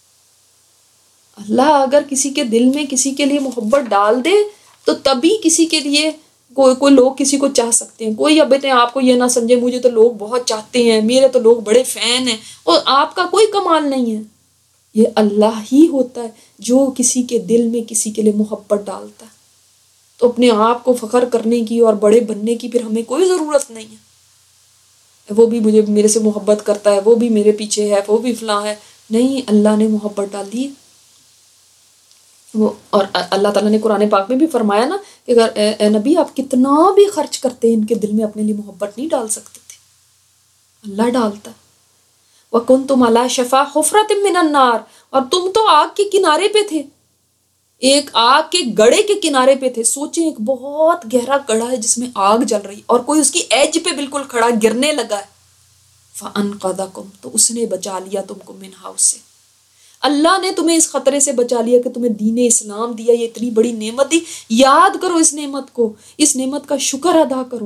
اللہ اگر کسی کے دل میں کسی کے لیے محبت ڈال دے تو تبھی کسی کے لیے کوئی کوئی لوگ کسی کو چاہ سکتے ہیں۔ کوئی اب آپ کو یہ نہ سمجھے مجھے تو لوگ بہت چاہتے ہیں، میرے تو لوگ بڑے فین ہیں، اور آپ کا کوئی کمال نہیں ہے۔ یہ اللہ ہی ہوتا ہے جو کسی کے دل میں کسی کے لیے محبت ڈالتا ہے۔ تو اپنے آپ کو فخر کرنے کی اور بڑے بننے کی پھر ہمیں کوئی ضرورت نہیں ہے، وہ بھی مجھے میرے سے محبت کرتا ہے، وہ بھی میرے پیچھے ہے، وہ بھی فلاں ہے۔ نہیں، اللہ نے محبت ڈال دی وہ۔ اور اللہ تعالیٰ نے قرآن پاک میں بھی فرمایا نا کہ اگر اے, اے نبی آپ کتنا بھی خرچ کرتے ان کے دل میں اپنے لیے محبت نہیں ڈال سکتے تھے، اللہ ڈالتا ہے۔ وَكُنْتُمْ عَلَىٰ شَفَا حُفْرَةٍ مِّنَ النَّارِ، اور تم تو آگ کے کنارے پہ تھے، ایک آگ کے گڑھے کے کنارے پہ تھے۔ سوچیں ایک بہت گہرا گڑھا ہے جس میں آگ جل رہی اور کوئی اس کی ایج پہ بالکل کھڑا گرنے لگا ہے۔ فَأَنْقَذَكُمْ، تو اس نے بچا لیا تم کو، منہا، اس سے۔ اللہ نے تمہیں اس خطرے سے بچا لیا کہ تمہیں دین اسلام دیا، یہ اتنی بڑی نعمت دی۔ یاد کرو اس نعمت کو، اس نعمت کا شکر ادا کرو۔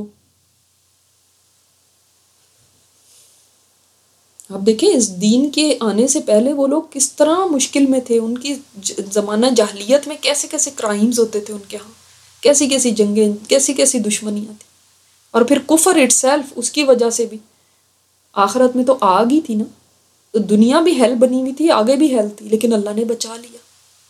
آپ دیکھیں اس دین کے آنے سے پہلے وہ لوگ کس طرح مشکل میں تھے، ان کی زمانہ جاہلیت میں کیسے کیسے کرائمز ہوتے تھے ان کے ہاں، کیسی کیسی جنگیں، کیسی کیسی دشمنیاں تھیں، اور پھر کفر اٹ سیلف، اس کی وجہ سے بھی آخرت میں تو آگ ہی تھی نا، تو دنیا بھی ہیل بنی ہوئی تھی، آگے بھی ہیل تھی، لیکن اللہ نے بچا لیا۔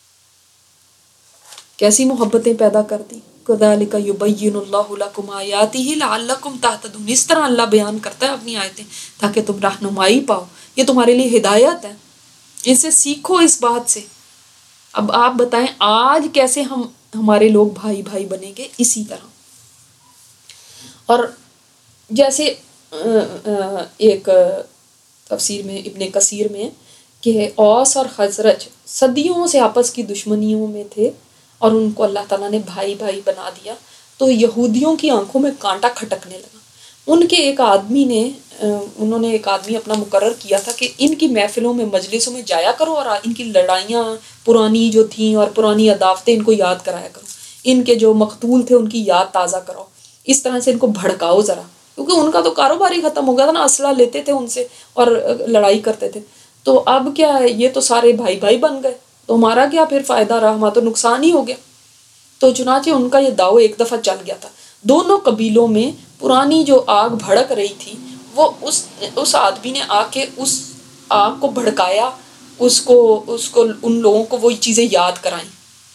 کیسی محبتیں پیدا کر دی۔ كَذَلِكَ يُبَيِّنُ اللَّهُ لَكُمْ آيَاتِهِ لَعَلَّكُمْ تَهْتَدُونَ، اس طرح اللہ بیان کرتا ہے اپنی آیتیں تاکہ تم رہنمائی پاؤ، یہ تمہارے لیے ہدایت ہے، اس سے سیکھو اس بات سے۔ اب آپ بتائیں آج کیسے ہم ہمارے لوگ بھائی بھائی بنیں گے؟ اسی طرح۔ اور جیسے ایک تفسیر میں ابن کثیر میں کہ اوس اور خزرج صدیوں سے آپس کی دشمنیوں میں تھے اور ان کو اللہ تعالیٰ نے بھائی بھائی بنا دیا، تو یہودیوں کی آنکھوں میں کانٹا کھٹکنے لگا۔ ان کے ایک آدمی نے انہوں نے ایک آدمی اپنا مقرر کیا تھا کہ ان کی محفلوں میں مجلسوں میں جایا کرو اور ان کی لڑائیاں پرانی جو تھیں اور پرانی عداوتیں ان کو یاد کرایا کرو، ان کے جو مقتول تھے ان کی یاد تازہ کراؤ، اس طرح سے ان کو بھڑکاؤ ذرا، کیونکہ ان کا تو کاروبار ہی ختم ہو گیا تھا نا، اسلحہ لیتے تھے ان سے اور لڑائی کرتے تھے۔ تو اب کیا ہے، یہ تو سارے بھائی بھائی بن گئے، تو ہمارا کیا پھر فائدہ رہا، ہمارا تو نقصان ہی ہو گیا۔ تو چنانچہ ان کا یہ داؤ ایک دفعہ چل گیا تھا، دونوں قبیلوں میں پرانی جو آگ بھڑک رہی تھی وہ اس اس آدمی نے آ کے اس آگ کو بھڑکایا، اس کو اس کو ان لوگوں کو وہ چیزیں یاد کرائیں،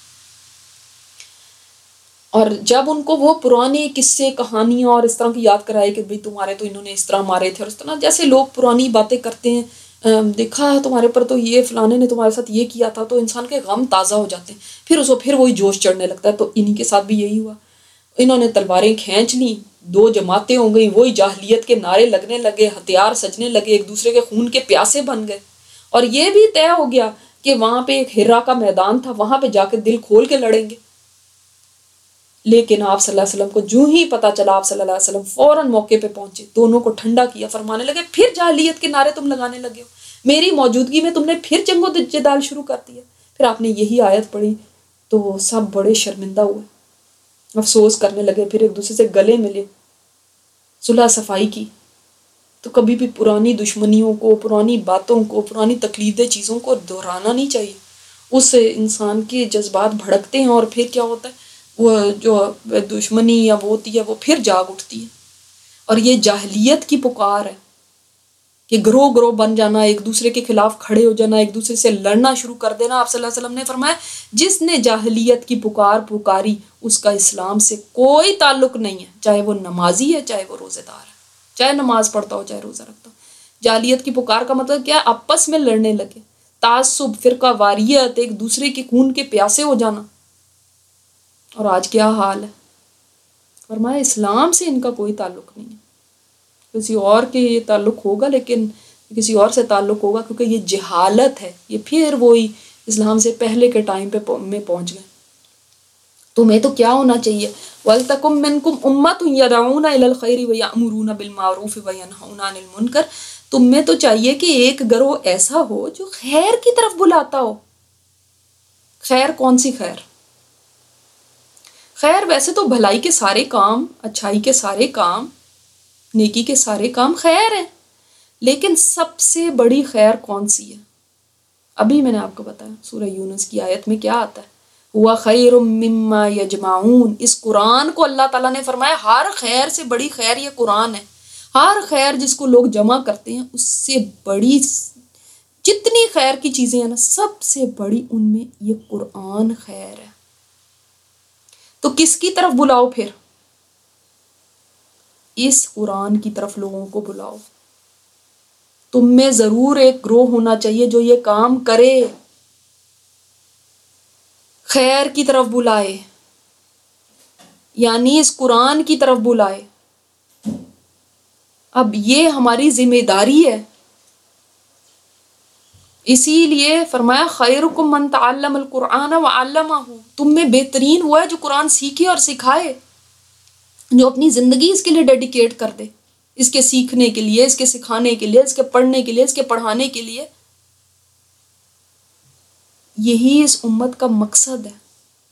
اور جب ان کو وہ پرانے قصے کہانیاں اور اس طرح کی یاد کرائے کہ بھئی تمہارے تو انہوں نے اس طرح مارے تھے اور اس طرح، جیسے لوگ پرانی باتیں کرتے ہیں، دیکھا تمہارے پر تو یہ فلانے نے تمہارے ساتھ یہ کیا تھا، تو انسان کے غم تازہ ہو جاتے ہیں، پھر اس کو پھر وہی جوش چڑھنے لگتا ہے۔ تو انہی کے ساتھ بھی یہی ہوا، انہوں نے تلواریں کھینچ لیں، دو جماعتیں ہو گئیں، وہی جاہلیت کے نعرے لگنے لگے، ہتھیار سجنے لگے، ایک دوسرے کے خون کے پیاسے بن گئے، اور یہ بھی طے ہو گیا کہ وہاں پہ ایک ہرا کا میدان تھا، وہاں پہ جا کے دل کھول کے لڑیں گے۔ لیکن آپ صلی اللہ علیہ وسلم کو جو ہی پتہ چلا، آپ صلی اللہ علیہ وسلم فوراً موقع پہ پہنچے، دونوں کو ٹھنڈا کیا، فرمانے لگے پھر جاہلیت کے نعرے تم لگانے لگے ہو، میری موجودگی میں تم نے پھر جنگ و جدال شروع کر دیا۔ پھر آپ نے یہی آیت پڑھی تو سب بڑے شرمندہ ہوئے، افسوس کرنے لگے، پھر ایک دوسرے سے گلے ملے، صلح صفائی کی۔ تو کبھی بھی پرانی دشمنیوں کو، پرانی باتوں کو، پرانی تقلیدی چیزوں کو دہرانا نہیں چاہیے، اس سے انسان کے جذبات بھڑکتے ہیں اور پھر کیا ہوتا ہے، وہ جو دشمنی یا وہ ہوتی ہے وہ پھر جاگ اٹھتی ہے۔ اور یہ جاہلیت کی پکار ہے کہ گروہ گروہ بن جانا، ایک دوسرے کے خلاف کھڑے ہو جانا، ایک دوسرے سے لڑنا شروع کر دینا۔ آپ صلی اللہ علیہ وسلم نے فرمایا جس نے جاہلیت کی پکار پکاری اس کا اسلام سے کوئی تعلق نہیں ہے، چاہے وہ نمازی ہے چاہے وہ روزے دار ہے، چاہے نماز پڑھتا ہو چاہے روزہ رکھتا ہو۔ جاہلیت کی پکار کا مطلب کیا ہے، آپس میں لڑنے لگے، تعصب، فرقہ واریت، ایک دوسرے کے خون کے پیاسے ہو جانا. اور آج کیا حال ہے. فرمایا اسلام سے ان کا کوئی تعلق نہیں ہے. کسی اور کے یہ تعلق ہوگا، لیکن کسی اور سے تعلق ہوگا، کیونکہ یہ جہالت ہے. یہ پھر وہی اسلام سے پہلے کے ٹائم پہ میں پہنچ گئے. تمہیں تو کیا ہونا چاہیے، وَلْتَكُن مِّنكُمْ أُمَّةٌ يَدْعُونَ إِلَى الْخَيْرِ وَيَأْمُرُونَ بِالْمَعْرُوفِ وَيَنْهَوْنَ عَنِ الْمُنكَرِ. تم میں تو چاہیے کہ ایک گروہ ایسا ہو جو خیر کی طرف بلاتا ہو. خیر کون سی خیر؟ خیر ویسے تو بھلائی کے سارے کام، اچھائی کے سارے کام، نیکی کے سارے کام خیر ہیں، لیکن سب سے بڑی خیر کون سی ہے؟ ابھی میں نے آپ کو بتایا سورہ یونس کی آیت میں کیا آتا ہے، ہوا خیر مما یجمعون. اس قرآن کو اللہ تعالیٰ نے فرمایا ہر خیر سے بڑی خیر یہ قرآن ہے. ہر خیر جس کو لوگ جمع کرتے ہیں اس سے بڑی، جتنی خیر کی چیزیں ہیں نا سب سے بڑی ان میں یہ قرآن خیر ہے. تو کس کی طرف بلاؤ پھر؟ اس قرآن کی طرف لوگوں کو بلاؤ. تم میں ضرور ایک گروہ ہونا چاہیے جو یہ کام کرے، خیر کی طرف بلائے، یعنی اس قرآن کی طرف بلائے. اب یہ ہماری ذمہ داری ہے. اسی لیے فرمایا خیرکم من تعلم القرآن وعلمہ. تم میں بہترین ہوا ہے جو قرآن سیکھے اور سکھائے، جو اپنی زندگی اس کے لیے ڈیڈیکیٹ کر دے، اس کے سیکھنے کے لیے، اس کے سکھانے کے لیے، اس کے پڑھنے کے لیے، اس کے پڑھانے کے لیے. یہی اس امت کا مقصد ہے.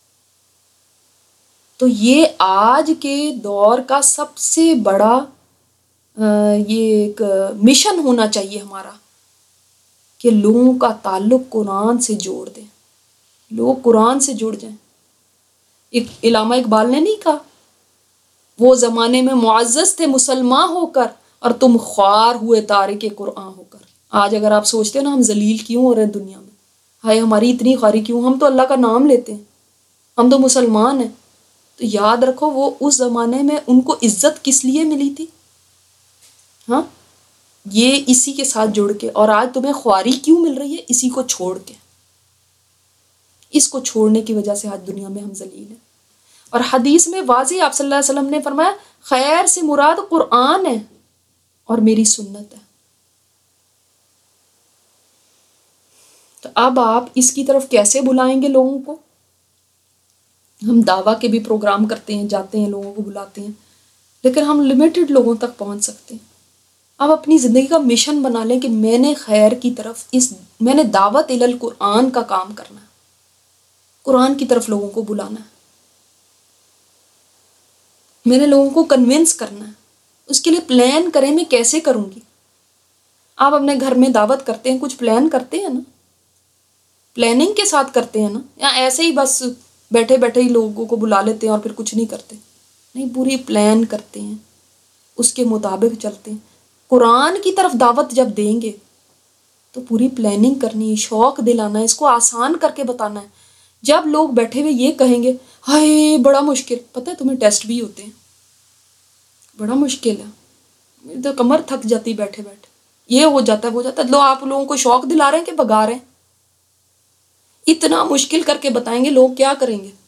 تو یہ آج کے دور کا سب سے بڑا یہ ایک مشن ہونا چاہیے ہمارا کہ لوگوں کا تعلق قرآن سے جوڑ دیں، لوگ قرآن سے جڑ جائیں. ایک علامہ اقبال نے نہیں کہا وہ زمانے میں معزز تھے مسلمان ہو کر اور تم خوار ہوئے تارک قرآن ہو کر. آج اگر آپ سوچتے ہیں نا ہم ذلیل کیوں ہو رہے ہیں دنیا میں، ہائے ہماری اتنی خواری کیوں، ہم تو اللہ کا نام لیتے ہیں، ہم تو مسلمان ہیں. تو یاد رکھو وہ اس زمانے میں ان کو عزت کس لیے ملی تھی، ہاں یہ اسی کے ساتھ جڑ کے. اور آج تمہیں خواری کیوں مل رہی ہے؟ اسی کو چھوڑ کے. اس کو چھوڑنے کی وجہ سے آج دنیا میں ہم ذلیل ہیں. اور حدیث میں واضح آپ صلی اللہ علیہ وسلم نے فرمایا خیر سے مراد قرآن ہے اور میری سنت ہے. تو اب آپ اس کی طرف کیسے بلائیں گے لوگوں کو؟ ہم دعویٰ کے بھی پروگرام کرتے ہیں، جاتے ہیں، لوگوں کو بلاتے ہیں، لیکن ہم لمیٹڈ لوگوں تک پہنچ سکتے ہیں. اب اپنی زندگی کا مشن بنا لیں کہ میں نے خیر کی طرف، اس میں نے دعوت الی القرآن کا کام کرنا ہے، قرآن کی طرف لوگوں کو بلانا ہے، میں نے لوگوں کو کنونس کرنا ہے. اس کے لیے پلان کریں میں کیسے کروں گی. آپ اپنے گھر میں دعوت کرتے ہیں، کچھ پلان کرتے ہیں نا، پلاننگ کے ساتھ کرتے ہیں نا، یا ایسے ہی بس بیٹھے بیٹھے ہی لوگوں کو بلا لیتے ہیں اور پھر کچھ نہیں کرتے. نہیں، پوری پلان کرتے ہیں، اس کے مطابق چلتے ہیں. قرآن کی طرف دعوت جب دیں گے تو پوری پلاننگ کرنی ہے، شوق دلانا ہے، اس کو آسان کر کے بتانا ہے. جب لوگ بیٹھے ہوئے یہ کہیں گے ہائے بڑا مشکل، پتہ ہے تمہیں ٹیسٹ بھی ہوتے ہیں، بڑا مشکل ہے، میری تو کمر تھک جاتی بیٹھے بیٹھے، یہ ہو جاتا ہے وہ جاتا ہے. لو آپ لوگوں کو شوق دلا رہے ہیں کہ بگا رہے ہیں؟ اتنا مشکل کر کے بتائیں گے، لوگ کیا کریں گے؟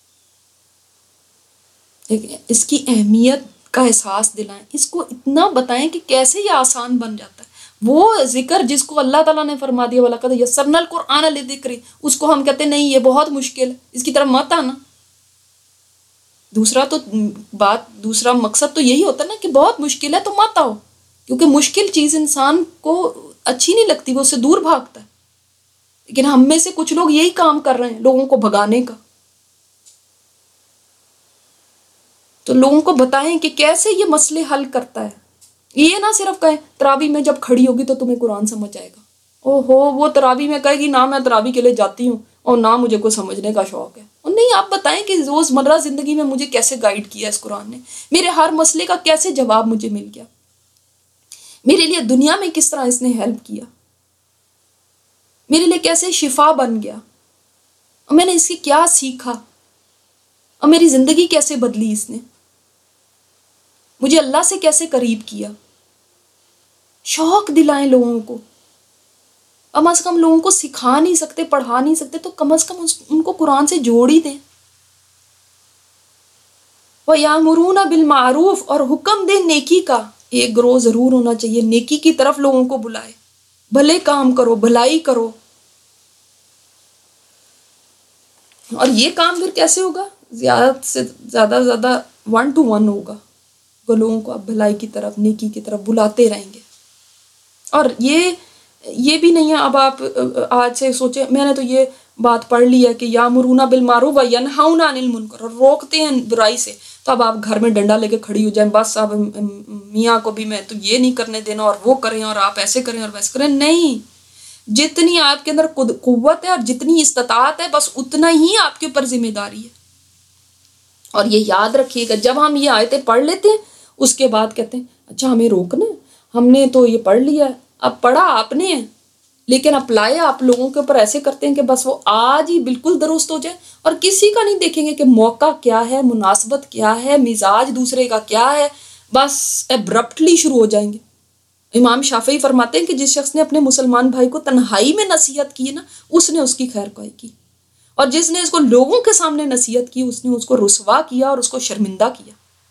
لیکن اس کی اہمیت کا احساس دلائیں، اس کو اتنا بتائیں کہ کیسے یہ آسان بن جاتا ہے. وہ ذکر جس کو اللہ تعالیٰ نے فرما دیا وَلَقَدْ يَسَّرْنَا الْقُرْآنَ لِلذِّكْرِ، اس کو ہم کہتے ہیں نہیں یہ بہت مشکل ہے، اس کی طرف مت آنا. دوسرا تو بات، دوسرا مقصد تو یہی ہوتا ہے نا کہ بہت مشکل ہے تو مت آؤ، کیونکہ مشکل چیز انسان کو اچھی نہیں لگتی، وہ اس سے دور بھاگتا ہے. لیکن ہم میں سے کچھ لوگ یہی کام کر رہے ہیں لوگوں کو بھگانے کا. تو لوگوں کو بتائیں کہ کیسے یہ مسئلے حل کرتا ہے. یہ نہ صرف کہیں تراویح میں جب کھڑی ہوگی تو تمہیں قرآن سمجھ آئے گا. او ہو وہ تراویح میں کہے گی نہ میں تراویح کے لیے جاتی ہوں اور نہ مجھے کو سمجھنے کا شوق ہے. اور نہیں، آپ بتائیں کہ روزمرہ زندگی میں مجھے کیسے گائیڈ کیا اس قرآن نے، میرے ہر مسئلے کا کیسے جواب مجھے مل گیا، میرے لیے دنیا میں کس طرح اس نے ہیلپ کیا، میرے لیے کیسے شفا بن گیا، اور میں نے اس سے کیا سیکھا، اور میری زندگی کیسے بدلی، اس نے مجھے اللہ سے کیسے قریب کیا. شوق دلائیں لوگوں کو. کم از کم لوگوں کو سکھا نہیں سکتے، پڑھا نہیں سکتے، تو کم از کم ان کو قرآن سے جوڑ ہی دیں. وَيَأْمُرُونَ بِالْمَعْرُوفِ، اور حکم دیں نیکی کا. ایک گروہ ضرور ہونا چاہیے نیکی کی طرف لوگوں کو بلائے، بھلے کام کرو، بھلائی کرو. اور یہ کام پھر کیسے ہوگا؟ زیادہ سے زیادہ زیادہ ون ٹو ون ہوگا. وہ لوگوں کو آپ بھلائی کی طرف، نیکی کی طرف بلاتے رہیں گے. اور یہ یہ بھی نہیں ہے اب آپ آج سے سوچیں میں نے تو یہ بات پڑھ لی ہے کہ یامرون بالمعروف وینہون عن المنکر، اور روکتے ہیں برائی سے، تو اب آپ گھر میں ڈنڈا لے کے کھڑی ہو جائیں، بس اب میاں کو بھی میں تو یہ نہیں کرنے دینا، اور وہ کریں اور آپ ایسے کریں اور ویسے کریں. نہیں، جتنی آپ کے اندر قوت ہے اور جتنی استطاعت ہے بس اتنا ہی آپ کے اوپر ذمہ داری ہے. اور یہ یاد رکھیے گا جب ہم یہ آیتیں پڑھ لیتے ہیں اس کے بعد کہتے ہیں اچھا ہمیں روکنا ہے، ہم نے تو یہ پڑھ لیا ہے. اب پڑھا آپ نے ہے لیکن اپلائی آپ لوگوں کے اوپر ایسے کرتے ہیں کہ بس وہ آج ہی بالکل درست ہو جائے، اور کسی کا نہیں دیکھیں گے کہ موقع کیا ہے، مناسبت کیا ہے، مزاج دوسرے کا کیا ہے، بس ابرپٹلی شروع ہو جائیں گے. امام شافعی فرماتے ہیں کہ جس شخص نے اپنے مسلمان بھائی کو تنہائی میں نصیحت کی نا اس نے اس کی خیر خواہی کی، اور جس نے اس کو لوگوں کے سامنے نصیحت کی اس نے اس کو رسوا کیا اور اس کو شرمندہ کیا،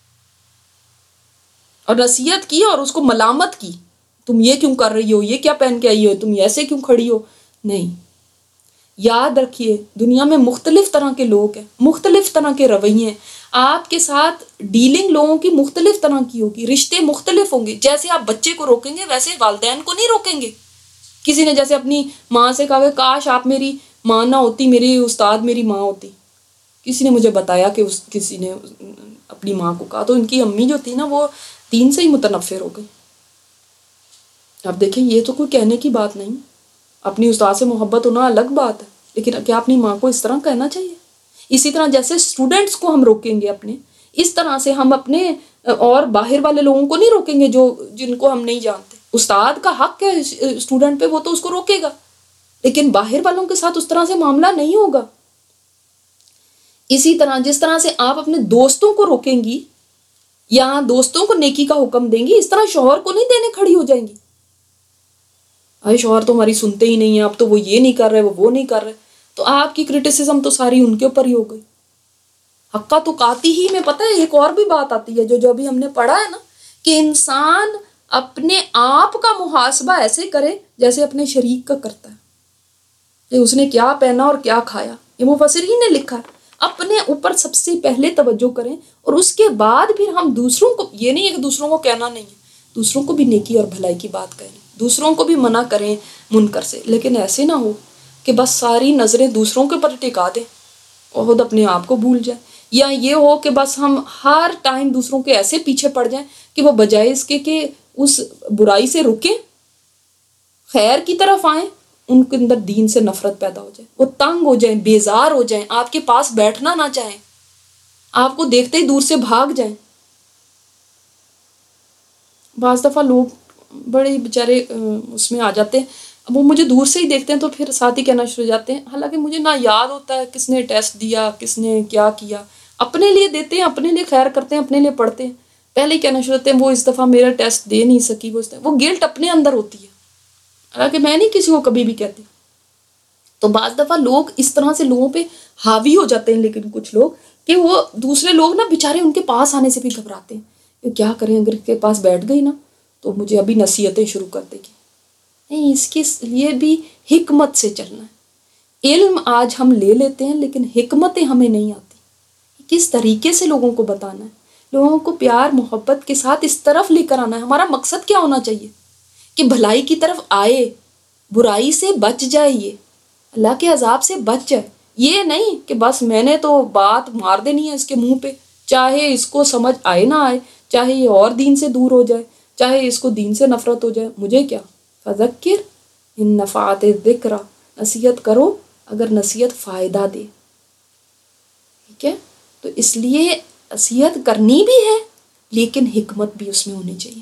اور نصیحت کی اور اس کو ملامت کی، تم یہ کیوں کر رہی ہو، یہ کیا پہن کے آئی ہو، تم ایسے کیوں کھڑی ہو. نہیں، یاد رکھیے دنیا میں مختلف طرح کے لوگ ہیں، مختلف طرح کے رویے ہیں، آپ کے ساتھ ڈیلنگ لوگوں کی مختلف طرح کی ہوگی، رشتے مختلف ہوں گے. جیسے آپ بچے کو روکیں گے ویسے والدین کو نہیں روکیں گے. کسی نے جیسے اپنی ماں سے کہا کہ کاش آپ میری ماں نہ ہوتی، میری استاد میری ماں ہوتی. کسی نے مجھے بتایا کہ اس کسی نے اپنی ماں کو کہا تو ان کی امی جو تھی نا وہ دین سے ہی متنفر ہو گئی. اب دیکھیں یہ تو کوئی کہنے کی بات نہیں، اپنی استاد سے محبت ہونا الگ بات ہے، لیکن کیا اپنی ماں کو اس طرح کہنا چاہیے؟ اسی طرح جیسے اسٹوڈنٹس کو ہم روکیں گے اپنے، اس طرح سے ہم اپنے اور باہر والے لوگوں کو نہیں روکیں گے جو جن کو ہم نہیں جانتے. استاد کا حق ہے اسٹوڈنٹ پہ، وہ تو اس کو روکے گا، لیکن باہر والوں کے ساتھ اس طرح سے معاملہ نہیں ہوگا. اسی طرح جس طرح سے آپ اپنے دوستوں کو روکیں گی یا دوستوں کو نیکی کا حکم دیں گی، اس طرح شوہر کو نہیں دینے کھڑی ہو جائیں گی. ارے شوہر تو ہماری سنتے ہی نہیں ہیں، اب تو وہ یہ نہیں کر رہے، وہ وہ نہیں کر رہے، تو آپ کی کرٹیسزم تو ساری ان کے اوپر ہی ہو گئی. حقہ تو قاتی ہی میں پتہ ہے ایک اور بھی بات آتی ہے جو جو ابھی ہم نے پڑھا ہے نا، کہ انسان اپنے آپ کا محاسبہ ایسے کرے جیسے اپنے شریک کا کرتا ہے، کہ اس نے کیا پہنا اور کیا کھایا. یہ مفسرین نے لکھا ہے. اپنے اوپر سب سے پہلے توجہ کریں، اور اس کے بعد پھر ہم دوسروں کو، یہ نہیں ہے کہ دوسروں کو کہنا نہیں ہے، دوسروں کو بھی نیکی اور بھلائی کی بات کریں، دوسروں کو بھی منع کریں منکر سے، لیکن ایسے نہ ہو کہ بس ساری نظریں دوسروں کے پر ٹکا دیں اور خود اپنے آپ کو بھول جائیں، یا یہ ہو کہ بس ہم ہر ٹائم دوسروں کے ایسے پیچھے پڑ جائیں کہ وہ بجائے اس کے کہ اس برائی سے رکیں، خیر کی طرف آئیں، ان کے اندر دین سے نفرت پیدا ہو جائے، وہ تنگ ہو جائیں، بیزار ہو جائیں، آپ کے پاس بیٹھنا نہ چاہیں، آپ کو دیکھتے ہی دور سے بھاگ جائیں. بعض دفعہ لوگ بڑے بیچارے اس میں آ جاتے ہیں، اب وہ مجھے دور سے ہی دیکھتے ہیں تو پھر ساتھ ہی کہنا شروع ہو جاتے ہیں، حالانکہ مجھے نہ یاد ہوتا ہے کس نے ٹیسٹ دیا، کس نے کیا کیا، اپنے لیے دیتے ہیں، اپنے لیے خیر کرتے ہیں، اپنے لیے پڑھتے ہیں، پہلے ہی کہنا شروع ہوتے ہیں وہ اس دفعہ میرا ٹیسٹ دے نہیں سکی، وہ اس دفعہ وہ گلٹ اپنے اندر ہوتی ہے، حالانکہ میں نہیں کسی کو کبھی بھی کہتی. تو بعض دفعہ لوگ اس طرح سے لوگوں پہ حاوی ہو جاتے ہیں، لیکن کچھ لوگ کہ وہ دوسرے لوگ نا بیچارے ان کے پاس آنے سے بھی گھبراتے ہیں کہ کیا کریں، اگر کے پاس بیٹھ گئی نا تو مجھے ابھی نصیحتیں شروع کر دے گی. نہیں، اس کے لیے بھی حکمت سے چلنا ہے. علم آج ہم لے لیتے ہیں لیکن حکمتیں ہمیں نہیں آتی، کس طریقے سے لوگوں کو بتانا ہے، لوگوں کو پیار محبت کے ساتھ اس طرف لے کر آنا ہے. ہمارا مقصد کیا ہونا چاہیے کہ بھلائی کی طرف آئے، برائی سے بچ جائے، یہ اللہ کے عذاب سے بچ جائے. یہ نہیں کہ بس میں نے تو بات مار دینی ہے اس کے منہ پہ، چاہے اس کو سمجھ آئے نہ آئے، چاہے یہ اور دین سے دور ہو جائے، چاہے اس کو دین سے نفرت ہو جائے، مجھے کیا. فذکر ان نفعت الذکر، نصیحت کرو اگر نصیحت فائدہ دے. ٹھیک ہے، تو اس لیے نصیحت کرنی بھی ہے لیکن حکمت بھی اس میں ہونی چاہیے.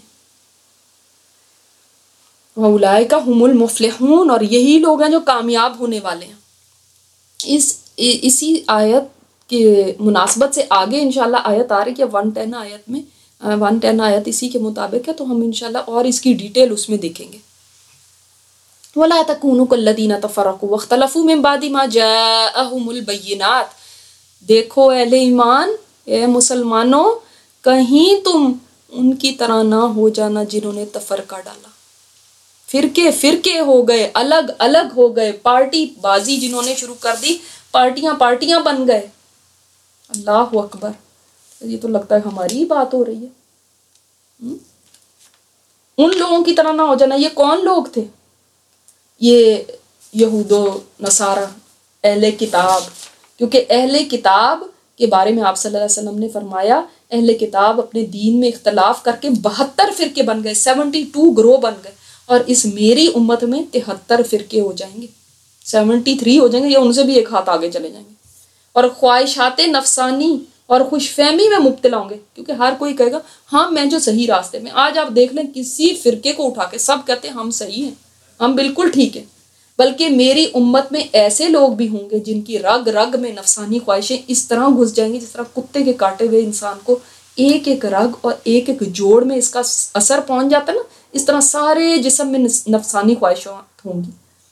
اولئک هم المفلحون، اور یہی لوگ ہیں جو کامیاب ہونے والے ہیں. اس اسی آیت کے مناسبت سے آگے انشاءاللہ آیت آ رہی ہے ون ٹین آیت میں، ون ٹین آیت اسی کے مطابق ہے، تو ہم انشاءاللہ اور اس کی ڈیٹیل اس میں دیکھیں گے. وَلَا تَكُونُوا كَالَّذِينَ تَفَرَّقُوا وَاخْتَلَفُوا مِن بَعْدِ مَا جَاءَهُمُ الْبَيِّنَاتُ. دیکھو اہل ایمان، اے مسلمانوں، کہیں تم ان کی طرح نہ ہو جانا جنہوں نے تفرقہ ڈالا، فرقے فرقے ہو گئے، الگ الگ ہو گئے، پارٹی بازی جنہوں نے شروع کر دی، پارٹیاں پارٹیاں بن گئے. اللہ اکبر، یہ تو لگتا ہے ہماری ہی بات ہو رہی ہے. ان لوگوں کی طرح نہ ہو جانا. یہ کون لوگ تھے؟ یہ یہود و نصارہ، اہل کتاب. کیونکہ اہل کتاب کے بارے میں آپ صلی اللہ علیہ وسلم نے فرمایا اہل کتاب اپنے دین میں اختلاف کر کے بہتر فرقے بن گئے، سیونٹی ٹو گروہ بن گئے، اور اس میری امت میں تہتر فرقے ہو جائیں گے، سیونٹی تھری ہو جائیں گے، یا ان سے بھی ایک ہاتھ آگے چلے جائیں گے، اور خواہشات نفسانی اور خوش فہمی میں مبتلا ہوں گے. کیونکہ ہر کوئی کہے گا ہاں میں جو صحیح راستے میں. آج آپ دیکھ لیں کسی فرقے کو اٹھا کے سب کہتے ہیں ہم صحیح ہیں، ہم بالکل ٹھیک ہیں. بلکہ میری امت میں ایسے لوگ بھی ہوں گے جن کی رگ رگ میں نفسانی خواہشیں اس طرح گھس جائیں گی جس طرح کتے کے کاٹے ہوئے انسان کو ایک ایک رگ اور ایک ایک جوڑ میں اس کا اثر پہنچ جاتا ہے نا، اس طرح سارے جسم میں نفسانی خواہشات ہوں گی،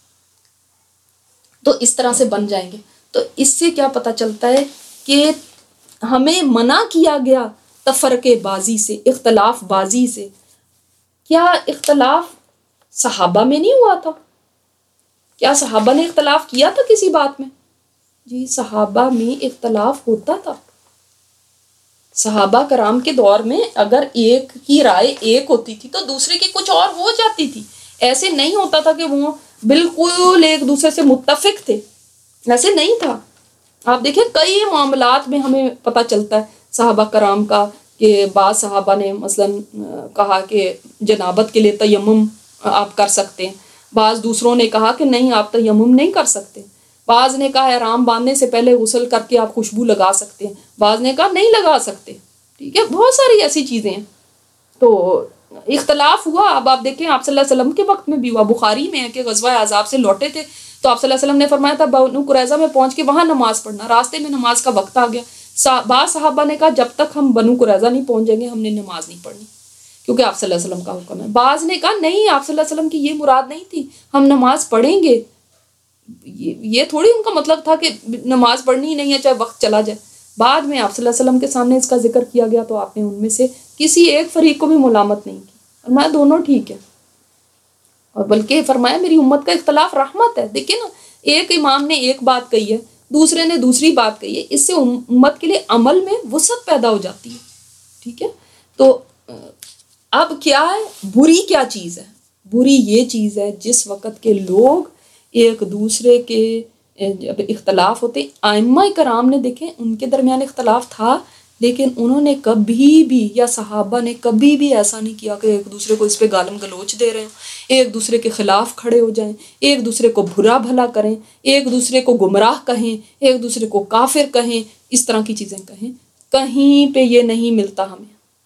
تو اس طرح سے بن جائیں گے. تو اس سے کیا پتہ چلتا ہے کہ ہمیں منع کیا گیا تفرقے بازی سے، اختلاف بازی سے. کیا اختلاف صحابہ میں نہیں ہوا تھا؟ کیا صحابہ نے اختلاف کیا تھا کسی بات میں؟ جی صحابہ میں اختلاف ہوتا تھا. صحابہ کرام کے دور میں اگر ایک کی رائے ایک ہوتی تھی تو دوسرے کی کچھ اور ہو جاتی تھی. ایسے نہیں ہوتا تھا کہ وہ بالکل ایک دوسرے سے متفق تھے، ایسے نہیں تھا. آپ دیکھیں کئی معاملات میں ہمیں پتہ چلتا ہے صحابہ کرام کا کہ بعض صحابہ نے مثلاً کہا کہ جنابت کے لیے تیمم آپ کر سکتے ہیں، بعض دوسروں نے کہا کہ نہیں آپ تیمم نہیں کر سکتے، بعض نے کہا احرام باندھنے سے پہلے غسل کر کے آپ خوشبو لگا سکتے ہیں، بعض نے کہا نہیں لگا سکتے. ٹھیک ہے، بہت ساری ایسی چیزیں ہیں. تو اختلاف ہوا. اب آپ دیکھیں آپ صلی اللہ علیہ وسلم کے وقت میں بھی ہوا. بخاری میں ہے کہ غزوہ احزاب سے لوٹے تھے تو آپ صلی اللہ علیہ وسلم نے فرمایا تھا بنو قریظہ میں پہنچ کے وہاں نماز پڑھنا. راستے میں نماز کا وقت آ گیا. بعض صحابہ نے کہا جب تک ہم بنو قریظہ نہیں پہنچ جائیں گے ہم نے نماز نہیں پڑھنی، کیونکہ آپ صلی اللہ علیہ وسلم کا حکم ہے. بعض نے کہا نہیں آپ صلی اللہ علیہ وسلم کی یہ مراد نہیں تھی، ہم نماز پڑھیں گے. یہ تھوڑی ان کا مطلب تھا کہ نماز پڑھنی ہی نہیں ہے چاہے وقت چلا جائے. بعد میں آپ صلی اللہ علیہ وسلم کے سامنے اس کا ذکر کیا گیا تو آپ نے ان میں سے کسی ایک فریق کو بھی ملامت نہیں کی، فرمایا دونوں ٹھیک ہے. اور بلکہ فرمایا میری امت کا اختلاف رحمت ہے. دیکھیں نا، ایک امام نے ایک بات کہی ہے، دوسرے نے دوسری بات کہی ہے، اس سے امت کے لیے عمل میں وسعت پیدا ہو جاتی ہے. ٹھیک ہے، تو اب کیا ہے، بری کیا چیز ہے؟ بری یہ چیز ہے جس وقت کے لوگ ایک دوسرے کے جب اختلاف ہوتے. ائمہ کرام نے دیکھیں ان کے درمیان اختلاف تھا لیکن انہوں نے کبھی بھی یا صحابہ نے کبھی بھی ایسا نہیں کیا کہ ایک دوسرے کو اس پہ گالم گلوچ دے رہے ہیں، ایک دوسرے کے خلاف کھڑے ہو جائیں، ایک دوسرے کو برا بھلا کریں، ایک دوسرے کو گمراہ کہیں، ایک دوسرے کو کافر کہیں، اس طرح کی چیزیں کہیں. کہیں پہ یہ نہیں ملتا ہمیں.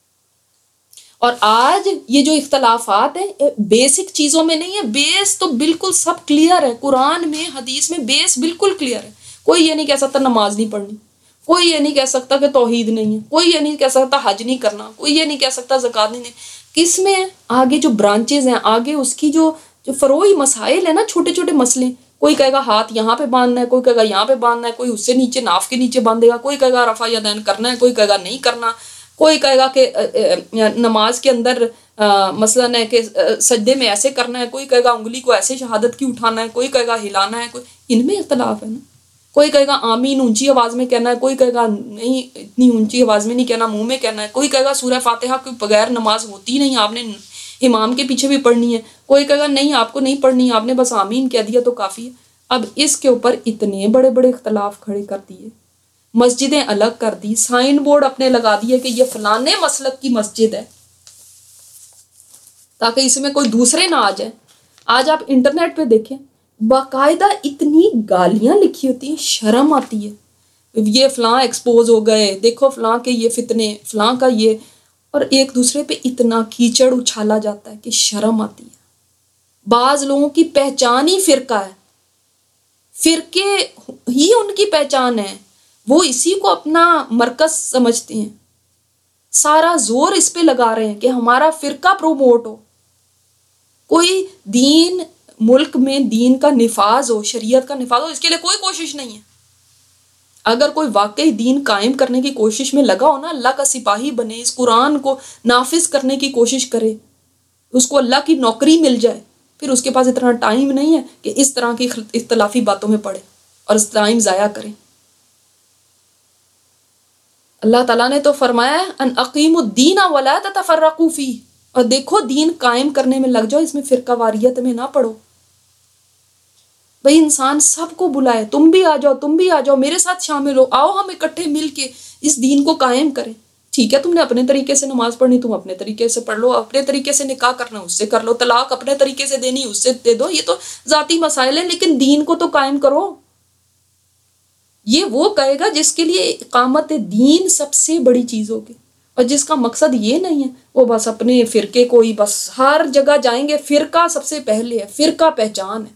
اور آج یہ جو اختلافات ہیں بیسک چیزوں میں نہیں ہے، بیس تو بالکل سب کلیئر ہے. قرآن میں حدیث میں بیس بالکل کلیئر ہے. کوئی یہ نہیں کہہ سکتا نماز نہیں پڑھنی، کوئی یہ نہیں کہہ سکتا کہ توحید نہیں ہے، کوئی یہ نہیں کہہ سکتا حج نہیں کرنا، کوئی یہ نہیں کہہ سکتا زکوٰۃ نہیں. کس میں آگے جو برانچز ہیں، آگے اس کی جو جو فروعی مسائل ہیں نا، چھوٹے چھوٹے مسئلے، کوئی کہے گا ہاتھ یہاں پہ باندھنا ہے، کوئی کہے گا یہاں پہ باندھنا ہے، کوئی اس سے نیچے ناف کے نیچے باندھے گا، کوئی کہے گا رفع یدین کرنا ہے، کوئی کہے گا نہیں کرنا، کوئی کہے گا کہ نماز کے اندر مثلاً ہے کہ سجدے میں ایسے کرنا ہے، کوئی کہے گا انگلی کو ایسے شہادت کی اٹھانا ہے، کوئی کہے گا ہلانا ہے. کوئی ان میں اختلاف ہے نا. کوئی کہے گا آمین اونچی آواز میں کہنا ہے، کوئی کہے گا نہیں اتنی اونچی آواز میں نہیں کہنا، منہ میں کہنا ہے. کوئی کہے گا سورہ فاتحہ کے بغیر نماز ہوتی نہیں، آپ نے امام کے پیچھے بھی پڑھنی ہے. کوئی کہے گا نہیں آپ کو نہیں پڑھنی، آپ نے بس آمین کہہ دیا تو کافی ہے. اب اس کے اوپر اتنے بڑے بڑے اختلاف کھڑے کر دیے، مسجدیں الگ کر دی، سائن بورڈ اپنے لگا دیے کہ یہ فلانے مسلک کی مسجد ہے تاکہ اس میں کوئی دوسرے نہ آ جائیں. آج آپ انٹرنیٹ پہ دیکھیں باقاعدہ اتنی گالیاں لکھی ہوتی ہیں، شرم آتی ہے. یہ فلاں ایکسپوز ہو گئے، دیکھو فلاں کے یہ فتنے، فلاں کا یہ، اور ایک دوسرے پہ اتنا کیچڑ اچھالا جاتا ہے کہ شرم آتی ہے. بعض لوگوں کی پہچان ہی فرقہ ہے، فرقے ہی ان کی پہچان ہے، وہ اسی کو اپنا مرکز سمجھتے ہیں، سارا زور اس پہ لگا رہے ہیں کہ ہمارا فرقہ پروموٹ ہو. کوئی دین ملک میں دین کا نفاذ ہو، شریعت کا نفاذ ہو، اس کے لیے کوئی کوشش نہیں ہے۔ اگر کوئی واقعی دین قائم کرنے کی کوشش میں لگا ہو نا، اللہ کا سپاہی بنے، اس قرآن کو نافذ کرنے کی کوشش کرے، اس کو اللہ کی نوکری مل جائے، پھر اس کے پاس اتنا ٹائم نہیں ہے کہ اس طرح کی اختلافی باتوں میں پڑے اور اس ٹائم ضائع کرے۔ اللہ تعالیٰ نے تو فرمایا ہے ان اقیموا الدین ولا تتفرقوا فیہ، اور دیکھو دین قائم کرنے میں لگ جاؤ، اس میں فرقہ واریت میں نہ پڑو۔ بھئی انسان سب کو بلائے، تم بھی آ جاؤ، تم بھی آ جاؤ، میرے ساتھ شامل ہو، آؤ ہم اکٹھے مل کے اس دین کو قائم کریں۔ ٹھیک ہے، تم نے اپنے طریقے سے نماز پڑھنی، تم اپنے طریقے سے پڑھ لو، اپنے طریقے سے نکاح کرنا اس سے کر لو، طلاق اپنے طریقے سے دینی اس سے دے دو، یہ تو ذاتی مسائل ہیں، لیکن دین کو تو قائم کرو۔ یہ وہ کہے گا جس کے لیے اقامت دین سب سے بڑی چیز ہوگی، اور جس کا مقصد یہ نہیں ہے وہ بس اپنے فرقے کو ہی، بس ہر جگہ جائیں گے فرقہ سب سے پہلے ہے، فرقہ پہچان ہے۔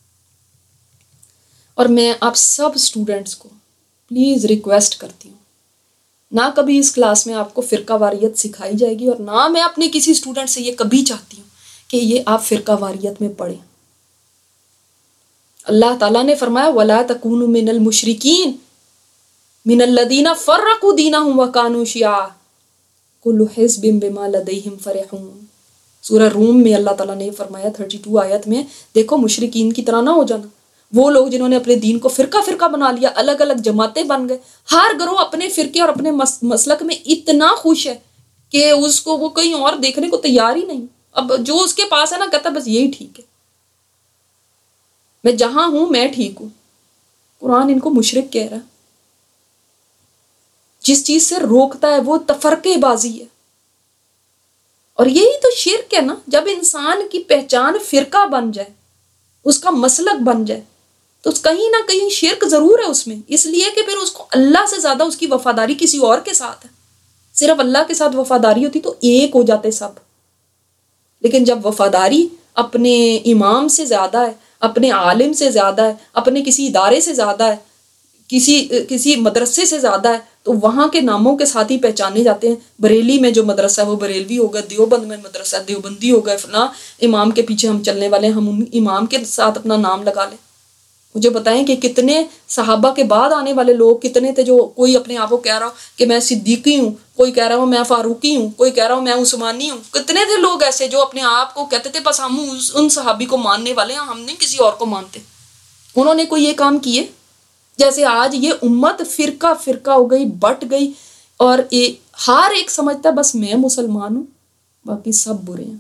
اور میں آپ سب اسٹوڈنٹس کو پلیز ریکویسٹ کرتی ہوں، نہ کبھی اس کلاس میں آپ کو فرقہ واریت سکھائی جائے گی، اور نہ میں اپنے کسی اسٹوڈنٹ سے یہ کبھی چاہتی ہوں کہ یہ آپ فرقہ واریت میں پڑھیں۔ اللہ تعالیٰ نے فرمایا وَلَا تَكُونُوا مِنَ الْمُشْرِكِينَ مِنَ الَّذِينَ فَرَّقُوا دِينَهُمْ وَكَانُوا شِيَعًا كُلُّ حِزْبٍ بِمَا لَدَيْهِمْ فَرِحُونَ۔ سورہ روم میں اللہ تعالیٰ نے فرمایا بتیس آیت میں، دیکھو مشرکین کی طرح نہ ہو جانا، وہ لوگ جنہوں نے اپنے دین کو فرقہ فرقہ بنا لیا، الگ الگ جماعتیں بن گئے، ہر گروہ اپنے فرقے اور اپنے مسلک میں اتنا خوش ہے کہ اس کو وہ کہیں اور دیکھنے کو تیار ہی نہیں۔ اب جو اس کے پاس ہے نا، کہتا بس یہی ٹھیک ہے، میں جہاں ہوں میں ٹھیک ہوں۔ قرآن ان کو مشرک کہہ رہا ہے، جس چیز سے روکتا ہے وہ تفرقے بازی ہے، اور یہی تو شرک ہے نا، جب انسان کی پہچان فرقہ بن جائے، اس کا مسلک بن جائے، تو کہیں نہ کہیں شرک ضرور ہے اس میں، اس لیے کہ پھر اس کو اللہ سے زیادہ اس کی وفاداری کسی اور کے ساتھ ہے۔ صرف اللہ کے ساتھ وفاداری ہوتی تو ایک ہو جاتے سب، لیکن جب وفاداری اپنے امام سے زیادہ ہے، اپنے عالم سے زیادہ ہے، اپنے کسی ادارے سے زیادہ ہے، کسی کسی مدرسے سے زیادہ ہے، تو وہاں کے ناموں کے ساتھ ہی پہچانے جاتے ہیں۔ بریلی میں جو مدرسہ ہے وہ بریلوی ہوگا، دیوبند میں مدرسہ دیوبندی ہوگا، فلاں امام کے پیچھے ہم چلنے والے ہیں، ہم ان امام کے ساتھ اپنا نام لگا لیں۔ مجھے بتائیں کہ کتنے صحابہ کے بعد آنے والے لوگ کتنے تھے، جو کوئی اپنے آپ کو کہہ رہا ہو کہ میں صدیقی ہوں، کوئی کہہ رہا ہوں میں فاروقی ہوں، کوئی کہہ رہا ہوں میں عثمانی ہوں۔ کتنے تھے لوگ ایسے جو اپنے آپ کو کہتے تھے بس ہم ان صحابی کو ماننے والے ہیں، ہم نہیں کسی اور کو مانتے۔ انہوں نے کوئی یہ کام کیے؟ جیسے آج یہ امت فرقہ فرقہ ہو گئی، بٹ گئی، اور ہر ایک سمجھتا ہے بس میں مسلمان ہوں، باقی سب برے ہیں۔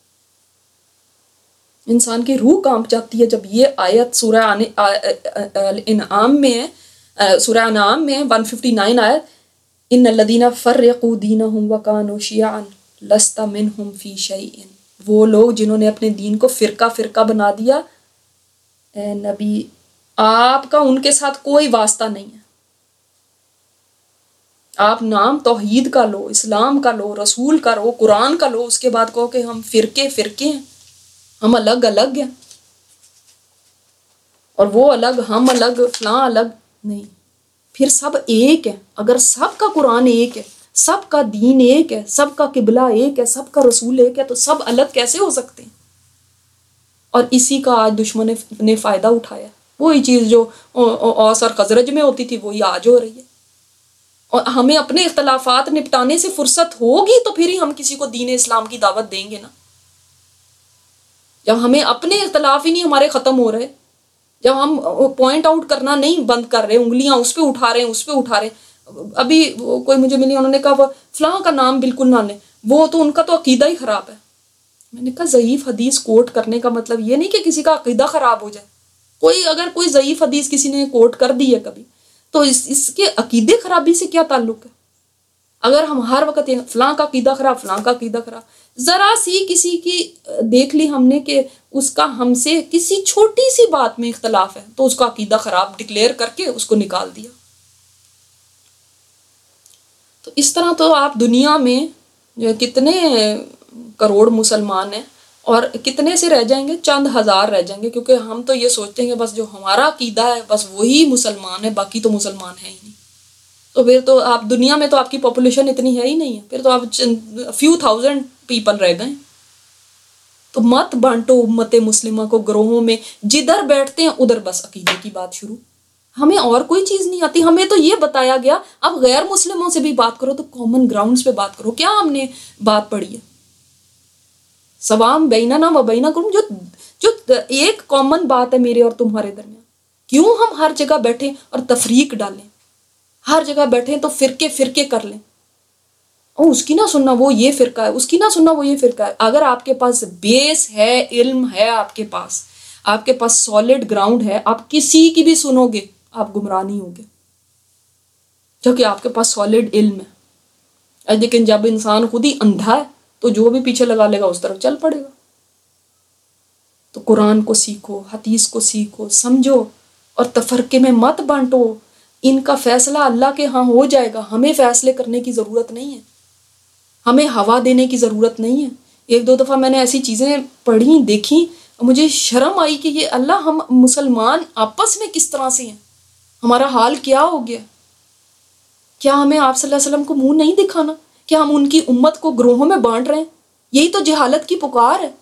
انسان کی روح کانپ جاتی ہے جب یہ آیت سورہ انعام میں ہے، سورہ انعام میں ایک سو اناسی آیت، ان الذین فرقوا دینہم وکانوا شیعا لست منہم فی شیء، وہ لوگ جنہوں نے اپنے دین کو فرقہ فرقہ بنا دیا، اے نبی آپ کا ان کے ساتھ کوئی واسطہ نہیں ہے۔ آپ نام توحید کا لو، اسلام کا لو، رسول کا لو، قرآن کا لو، اس کے بعد کہو کہ ہم فرقے فرقے ہیں، ہم الگ الگ ہیں، اور وہ الگ ہم الگ فلاں الگ نہیں، پھر سب ایک ہے۔ اگر سب کا قرآن ایک ہے، سب کا دین ایک ہے، سب کا قبلہ ایک ہے، سب کا رسول ایک ہے، تو سب الگ کیسے ہو سکتے ہیں؟ اور اسی کا آج دشمن نے فائدہ اٹھایا، وہی چیز جو اوس اور خزرج میں ہوتی تھی وہی آج ہو رہی ہے۔ اور ہمیں اپنے اختلافات نپٹانے سے فرصت ہوگی تو پھر ہی ہم کسی کو دین اسلام کی دعوت دیں گے نا۔ جب ہمیں اپنے اختلاف ہی نہیں ہمارے ختم ہو رہے، جب ہم پوائنٹ آؤٹ کرنا نہیں بند کر رہے، انگلیاں اس پہ اٹھا رہے ہیں اس پہ اٹھا رہے ہیں۔ ابھی کوئی مجھے ملی، انہوں نے کہا وہ فلاں کا نام بالکل نہ لیں، وہ تو ان کا تو عقیدہ ہی خراب ہے۔ میں نے کہا ضعیف حدیث کوٹ کرنے کا مطلب یہ نہیں کہ کسی کا عقیدہ خراب ہو جائے۔ کوئی اگر کوئی ضعیف حدیث کسی نے کوٹ کر دی ہے کبھی، تو اس اس کے عقیدے خرابی سے کیا تعلق ہے؟ اگر ہم ہر وقت فلاں کا عقیدہ خراب، فلاں کا عقیدہ خراب، ذرا سی کسی کی دیکھ لی ہم نے کہ اس کا ہم سے کسی چھوٹی سی بات میں اختلاف ہے، تو اس کا عقیدہ خراب ڈکلیئر کر کے اس کو نکال دیا۔ تو اس طرح تو آپ دنیا میں جو کتنے کروڑ مسلمان ہیں، اور کتنے سے رہ جائیں گے؟ چند ہزار رہ جائیں گے، کیونکہ ہم تو یہ سوچتے ہیں کہ بس جو ہمارا عقیدہ ہے بس وہی مسلمان ہے، باقی تو مسلمان ہے ہی نہیں۔ تو پھر تو آپ دنیا میں تو آپ کی پاپولیشن اتنی ہے ہی نہیں ہے، پھر تو آپ فیو تھاؤزینڈ پیپل رہ گئے۔ تو مت بانٹو امت مسلمہ کو گروہوں میں، جدھر بیٹھتے ہیں ادھر بس عقیدے کی بات شروع. ہمیں اور کوئی چیز نہیں آتی. ہمیں تو یہ بتایا گیا اب غیر مسلموں سے بھی بات کرو تو کامن گراؤنڈز پہ بات کرو. کیا ہم نے بات پڑھی ہے؟ سوام بیننا و بینکم، جو جو ایک کامن بات ہے میرے اور تمہارے درمیان. کیوں ہم ہر جگہ بیٹھیں اور تفریق ڈالیں؟ ہر جگہ بیٹھیں تو فرقے فرقے کر لیں. او اس کی نہ سننا وہ یہ فرقہ ہے، اس کی نہ سننا وہ یہ فرقہ ہے. اگر آپ کے پاس بیس ہے، علم ہے، آپ کے پاس آپ کے پاس سالڈ گراؤنڈ ہے، آپ کسی کی بھی سنو گے آپ گمراہ نہیں ہوگے، کیونکہ آپ کے پاس سالڈ علم ہے. لیکن جب انسان خود ہی اندھا ہے تو جو بھی پیچھے لگا لے گا اس طرف چل پڑے گا. تو قرآن کو سیکھو، حدیث کو سیکھو، سمجھو اور تفرقے میں مت بانٹو. ان کا فیصلہ اللہ کے ہاں ہو جائے گا. ہمیں فیصلے کرنے کی ضرورت نہیں ہے، ہمیں ہوا دینے کی ضرورت نہیں ہے. ایک دو دفعہ میں نے ایسی چیزیں پڑھی دیکھی، مجھے شرم آئی کہ یہ اللہ، ہم مسلمان آپس میں کس طرح سے ہیں، ہمارا حال کیا ہو گیا. کیا ہمیں آپ صلی اللہ علیہ وسلم کو منہ نہیں دکھانا؟ کیا ہم ان کی امت کو گروہوں میں بانٹ رہے ہیں؟ یہی تو جہالت کی پکار ہے.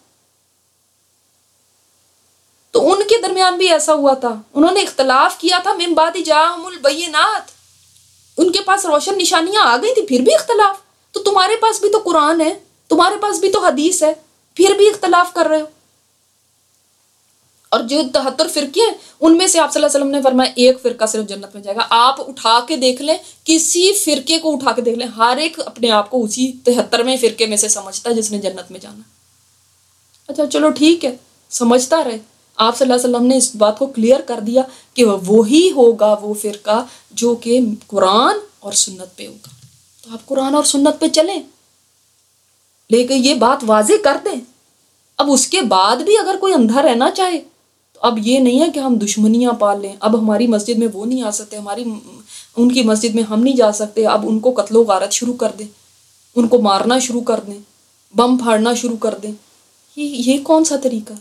تو ان کے درمیان بھی ایسا ہوا تھا، انہوں نے اختلاف کیا تھا. من بعد جاءہم البینات، ان کے پاس روشن نشانیاں آ گئی تھی، پھر بھی اختلاف. تو تمہارے پاس بھی تو قرآن ہے، تمہارے پاس بھی تو حدیث ہے، پھر بھی اختلاف کر رہے ہو. اور جو تہتر فرقے ہیں ان میں سے آپ صلی اللہ علیہ وسلم نے فرمایا ایک فرقہ صرف جنت میں جائے گا. آپ اٹھا کے دیکھ لیں، کسی فرقے کو اٹھا کے دیکھ لیں، ہر ایک اپنے آپ کو اسی تہترویں فرقے میں سے سمجھتا ہے جس نے جنت میں جانا. اچھا چلو ٹھیک ہے، سمجھتا رہے. آپ صلی اللہ علیہ وسلم نے اس بات کو کلیئر کر دیا کہ وہی ہوگا وہ فرقہ جو کہ قرآن اور سنت پہ ہوگا. تو آپ قرآن اور سنت پہ چلیں، لیکن یہ بات واضح کر دیں. اب اس کے بعد بھی اگر کوئی اندھا رہنا چاہے تو اب یہ نہیں ہے کہ ہم دشمنیاں پال لیں. اب ہماری مسجد میں وہ نہیں آ سکتے، ہماری ان کی مسجد میں ہم نہیں جا سکتے. اب ان کو قتل و غارت شروع کر دیں، ان کو مارنا شروع کر دیں، بم پھاڑنا شروع کر دیں. یہ یہ کون سا طریقہ؟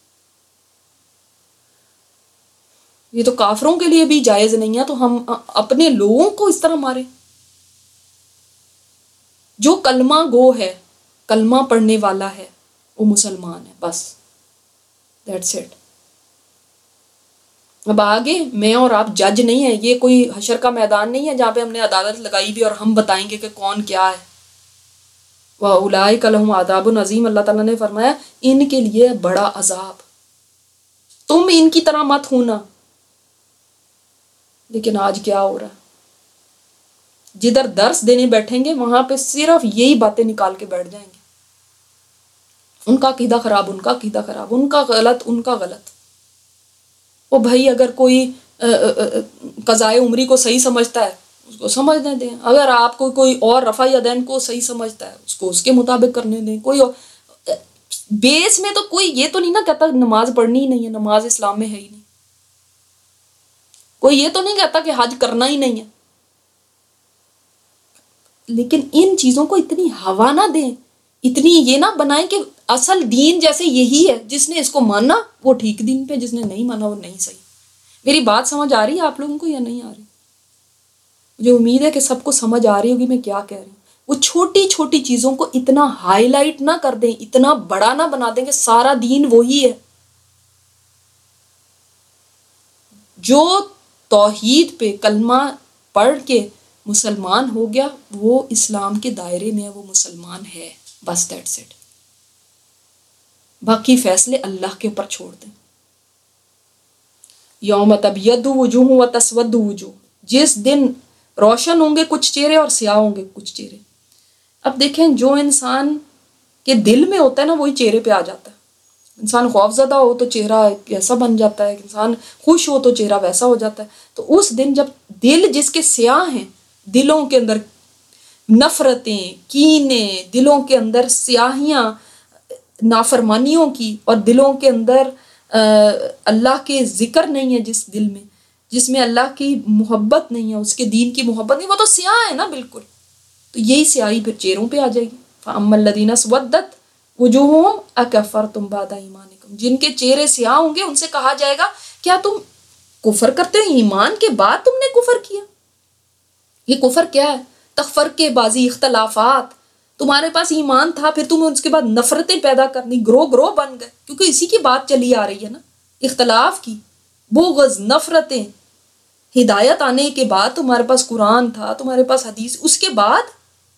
یہ تو کافروں کے لیے بھی جائز نہیں ہے. تو ہم اپنے لوگوں کو اس طرح ماریں. جو کلمہ گو ہے، کلمہ پڑھنے والا ہے، وہ مسلمان ہے، بس دیٹس اٹ. اب آگے میں اور آپ جج نہیں ہیں. یہ کوئی حشر کا میدان نہیں ہے جہاں پہ ہم نے عدالت لگائی بھی اور ہم بتائیں گے کہ کون کیا ہے. وَأُولَٰئِكَ لَهُمْ عَذَابٌ عَظِيمٌ، اللہ تعالیٰ نے فرمایا ان کے لیے بڑا عذاب. تم ان کی طرح مت ہونا. لیکن آج کیا ہو رہا ہے؟ جدھر درس دینے بیٹھیں گے وہاں پہ صرف یہی باتیں نکال کے بیٹھ جائیں گے. ان کا عقیدہ خراب، ان کا عقیدہ خراب، ان کا غلط، ان کا غلط. وہ بھائی اگر کوئی قضائے عمری کو صحیح سمجھتا ہے اس کو سمجھنے دیں. اگر آپ کو کوئی اور رفع یدین کو صحیح سمجھتا ہے اس کو اس کے مطابق کرنے دیں. کوئی بیس میں تو کوئی یہ تو نہیں نا کہتا نماز پڑھنی ہی نہیں ہے، نماز اسلام میں ہے ہی نہیں. کوئی یہ تو نہیں کہتا کہ حج کرنا ہی نہیں ہے. لیکن ان چیزوں کو اتنی ہوا نہ دیں، اتنی یہ نہ بنائیں کہ اصل دین جیسے یہی ہے، جس نے اس کو مانا وہ ٹھیک دین پہ، جس نے نہیں مانا وہ نہیں صحیح. میری بات سمجھ آ رہی ہے آپ لوگوں کو یا نہیں آ رہی؟ مجھے امید ہے کہ سب کو سمجھ آ رہی ہوگی میں کیا کہہ رہی ہوں. وہ چھوٹی چھوٹی چیزوں کو اتنا ہائی لائٹ نہ کر دیں، اتنا بڑا نہ بنا دیں کہ سارا دین وہی ہے. جو توحید پہ کلمہ پڑھ کے مسلمان ہو گیا وہ اسلام کے دائرے میں وہ مسلمان ہے، بس دیٹس اٹ. باقی فیصلے اللہ کے اوپر چھوڑ دیں. یوم تبیض وجوہ و تسود وجوہ، جس دن روشن ہوں گے کچھ چہرے اور سیاہ ہوں گے کچھ چہرے. اب دیکھیں جو انسان کے دل میں ہوتا ہے نا وہی چہرے پہ آ جاتا ہے. انسان خوف زدہ ہو تو چہرہ ایسا بن جاتا ہے، انسان خوش ہو تو چہرہ ویسا ہو جاتا ہے. تو اس دن جب دل جس کے سیاہ ہیں، دلوں کے اندر نفرتیں، کینے، دلوں کے اندر سیاہیاں نافرمانیوں کی، اور دلوں کے اندر اللہ کے ذکر نہیں ہے، جس دل میں جس میں اللہ کی محبت نہیں ہے، اس کے دین کی محبت نہیں، وہ تو سیاہ ہے نا بالکل. تو یہی سیاہی پھر چہروں پہ آ جائے گی. فَأَمَّا الَّذِينَ اسْوَدَّتْ وُجُوهُهُمْ أَكَفَرْتُمْ بَعْدَ إِيمَانِكُمْ، جن کے چہرے سیاہ ہوں گے ان سے کہا جائے گا کیا تم کفر کرتے ہو؟ ایمان کے بعد تم نے کفر کیا. یہ کفر کیا ہے؟ تفرقے بازی، اختلافات، تمہارے پاس ایمان تھا، پھر تمہیں اس کے بعد نفرتیں پیدا کرنی، گروہ گروہ بن گئے، کیونکہ اسی کی بات چلی آ رہی ہے نا، اختلاف کی، بغض، نفرتیں. ہدایت آنے کے بعد تمہارے پاس قرآن تھا، تمہارے پاس حدیث، اس کے بعد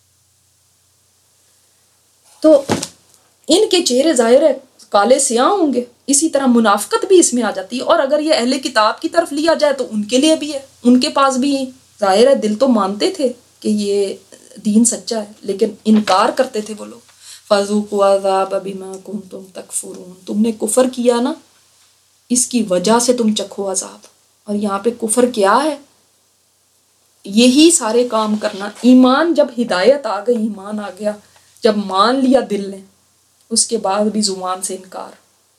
تو ان کے چہرے ظاہر ہے کالے سیاہ ہوں گے. اسی طرح منافقت بھی اس میں آ جاتی ہے. اور اگر یہ اہل کتاب کی طرف لیا جائے تو ان کے لیے بھی ہے، ان کے پاس بھی ظاہر ہے دل تو مانتے تھے کہ یہ دین سچا ہے، لیکن انکار کرتے تھے وہ لوگ. فَذُوقُوا الْعَذَابَ بِمَا كُنتُمْ تَكْفُرُونَ، تم نے کفر کیا نا، اس کی وجہ سے تم چکھو عذاب. اور یہاں پہ کفر کیا ہے؟ یہی سارے کام کرنا. ایمان، جب ہدایت آ گئی، ایمان آ گیا، جب مان لیا دل نے، اس کے بعد بھی زبان سے انکار.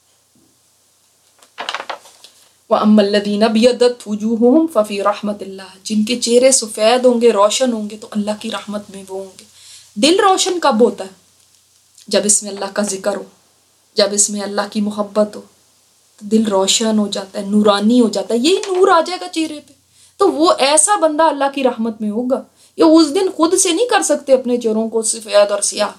وَأَمَّا الَّذِينَ ابْيَضَّتْ وُجُوهُهُمْ فَفِي رَحْمَةِ اللَّهِ، جن کے چہرے سفید ہوں گے، روشن ہوں گے، تو اللہ کی رحمت میں وہ ہوں گے. دل روشن کب ہوتا ہے؟ جب اس میں اللہ کا ذکر ہو، جب اس میں اللہ کی محبت ہو، تو دل روشن ہو جاتا ہے، نورانی ہو جاتا ہے، یہی نور آ جائے گا چہرے پہ. تو وہ ایسا بندہ اللہ کی رحمت میں ہوگا. یہ اس دن خود سے نہیں کر سکتے اپنے چہروں کو سفید اور سیاہ،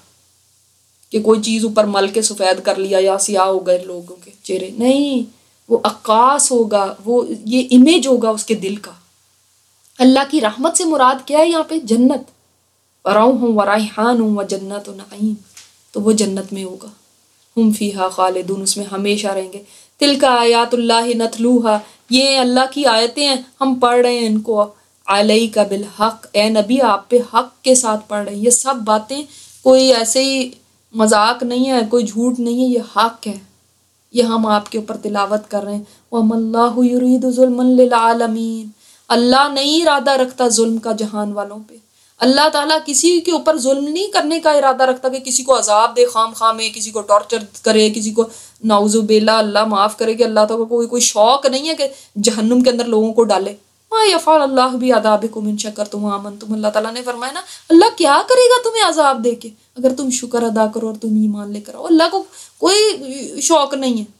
کہ کوئی چیز اوپر مل کے سفید کر لیا یا سیاہ ہو گئے لوگوں کے چہرے. نہیں، وہ عکاس ہوگا، وہ یہ امیج ہوگا اس کے دل کا. اللہ کی رحمت سے مراد کیا ہے یہاں پہ؟ جنت. وَرَوْحٌ وَرَيْحَانٌ وَجَنَّتُ نَعِيمٌ، تو وہ جنت میں ہوگا. ہم فیہا خالدون، اس میں ہمیشہ رہیں گے. تلک آیات اللہ نتلوہا، یہ اللہ کی آیتیں ہیں، ہم پڑھ رہے ہیں ان کو. علیک بالحق، اے نبی آپ پہ حق کے ساتھ پڑھ رہے ہیں. یہ سب باتیں کوئی ایسے ہی مذاق نہیں ہے، کوئی جھوٹ نہیں ہے، یہ حق ہے، یہ ہم آپ کے اوپر تلاوت کر رہے ہیں. وَمَا اللَّهُ يُرِيدُ ظُلْمًا لِلْعَالَمِينَ، اللہ نہیں ارادہ رکھتا ظلم کا جہان والوں پہ. اللہ تعالیٰ کسی کے اوپر ظلم نہیں کرنے کا ارادہ رکھتا کہ کسی کو عذاب دے خام خواہ میں، کسی کو ٹارچر کرے، کسی کو نعوذ باللہ اللہ معاف کرے، کہ اللہ تعالیٰ کو کوئی کوئی شوق نہیں ہے کہ جہنم کے اندر لوگوں کو ڈالے. مَا يَفْعَلُ اللَّهُ بِعَذَابِكُمْ إِن شَكَرْتُمْ وَآمَنْتُمْ، اللہ تعالیٰ نے فرمایا نا، اللہ کیا کرے گا تمہیں عذاب دے کے اگر تم شکر ادا کرو اور تم ایمان لے کر آؤ. اللہ کو کوئی شوق نہیں ہے،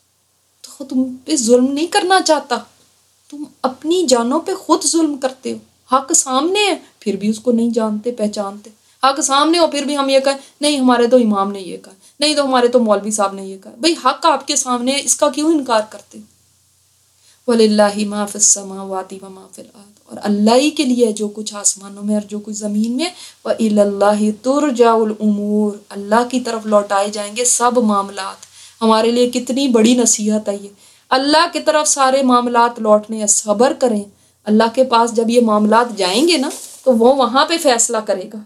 تو تم پہ ظلم نہیں کرنا چاہتا. تم اپنی جانوں پہ خود ظلم کرتے ہو. حق سامنے ہے پھر بھی اس کو نہیں جانتے پہچانتے. حق سامنے ہو پھر بھی ہم یہ کہیں نہیں ہمارے تو امام نے یہ کہا، نہیں تو ہمارے تو مولوی صاحب نے یہ کہا. بھئی حق آپ کے سامنے ہے، اس کا کیوں انکار کرتے؟ وَلِلَّهِ مَا فِي السَّمَاوَاتِ وَمَا فِي الْأَرْضِ، اور اللہ ہی کے لیے جو کچھ آسمانوں میں اور جو کچھ زمین میں. وَإِلَى اللَّهِ تُرْجَعُ الْأُمُورُ، اللہ کی طرف لوٹائے جائیں گے سب معاملات. ہمارے لیے کتنی بڑی نصیحت ہے یہ، اللہ کی طرف سارے معاملات لوٹنے ہیں. صبر کریں، اللہ کے پاس جب یہ معاملات جائیں گے نا تو وہ وہاں پہ فیصلہ کرے گا،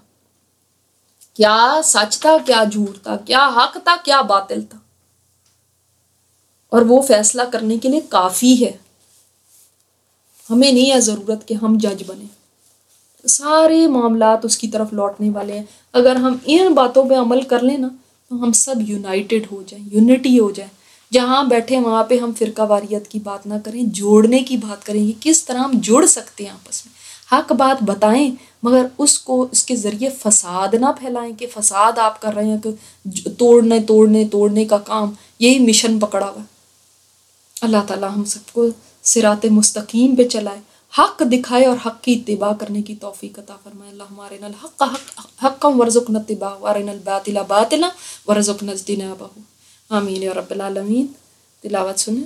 کیا سچ تھا، کیا جھوٹ تھا، کیا حق تھا، کیا باطل تھا. اور وہ فیصلہ کرنے کے لیے کافی ہے. ہمیں نہیں ہے ضرورت کہ ہم جج بنیں، سارے معاملات اس کی طرف لوٹنے والے ہیں. اگر ہم ان باتوں پہ عمل کر لیں نا تو ہم سب یونائٹڈ ہو جائیں، یونٹی ہو جائیں. جہاں بیٹھے وہاں پہ ہم فرقہ واریت کی بات نہ کریں، جوڑنے کی بات کریں کہ کس طرح ہم جڑ سکتے ہیں آپس میں. حق بات بتائیں مگر اس کو اس کے ذریعے فساد نہ پھیلائیں کہ فساد آپ کر رہے ہیں، کہ توڑنے توڑنے توڑنے کا کام، یہی مشن پکڑا ہوا. اللہ تعالیٰ ہم سب کو صراط مستقیم پہ چلائے، حق دکھائے اور حق کی اتباع کرنے کی توفیق عطا فرمائے. اللہم ارنا الحق حقا وارزقنا اتباعہ وارنا الباطل باطلا وارزقنا اجتنابہ. آمین یا رب العالمین. تلاوت سنیں.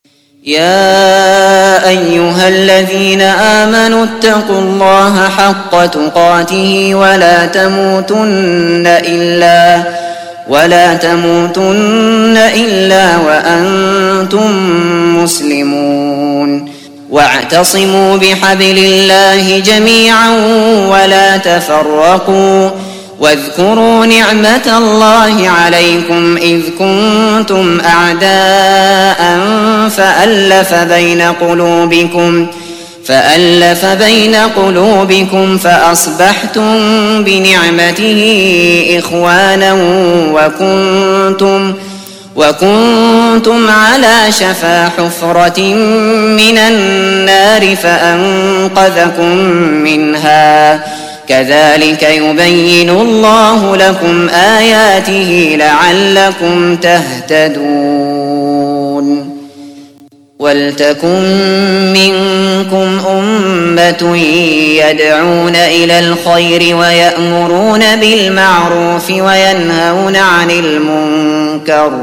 يا أيها الذين آمنوا اتقوا الله حق تقاته ولا تموتن إلا ولا تموتن إلا وأنتم مسلمون واعتصموا بحبل الله جميعا ولا تفرقوا واذكروا نعمة الله عليكم إذ كنتم أعداء فألف بين قلوبكم فألف بين قلوبكم فأصبحتم بنعمته إخوانا وكنتم وكنتم على شفا حفرة من النار فأنقذكم منها كذلك يبين الله لكم آياته لعلكم تهتدون. ولتكن منكم أمة يدعون إلى الخير ويأمرون بالمعروف وينهون عن المنكر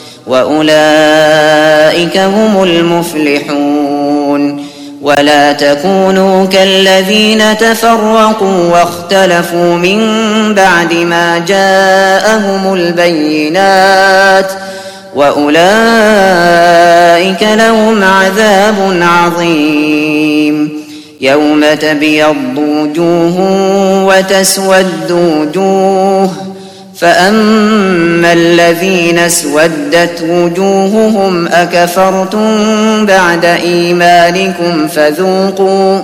وأولئك هم المفلحون. ولا تكونوا كالذين تفرقوا واختلفوا من بعد ما جاءهم البينات وأولئك لهم عذاب عظيم. يوم تبيض وجوه وتسود وجوه، فأما الذين اسودت وجوههم أكفرتم بعد إيمانكم فذوقوا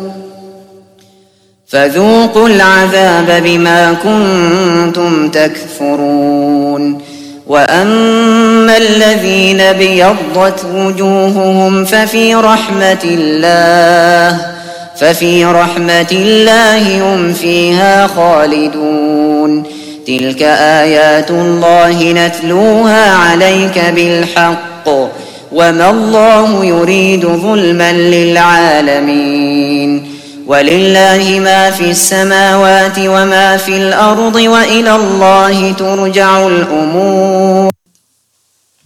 فذوقوا العذاب بما كنتم تكفرون. وأما الذين ابيضت وجوههم ففي رحمة الله ففي رحمة الله هم فيها خالدون. تلك آيات الله نتلوها عليك بالحق وما الله يريد ظلما للعالمين. ولله ما في السماوات وما في الأرض وإلى الله ترجع الأمور.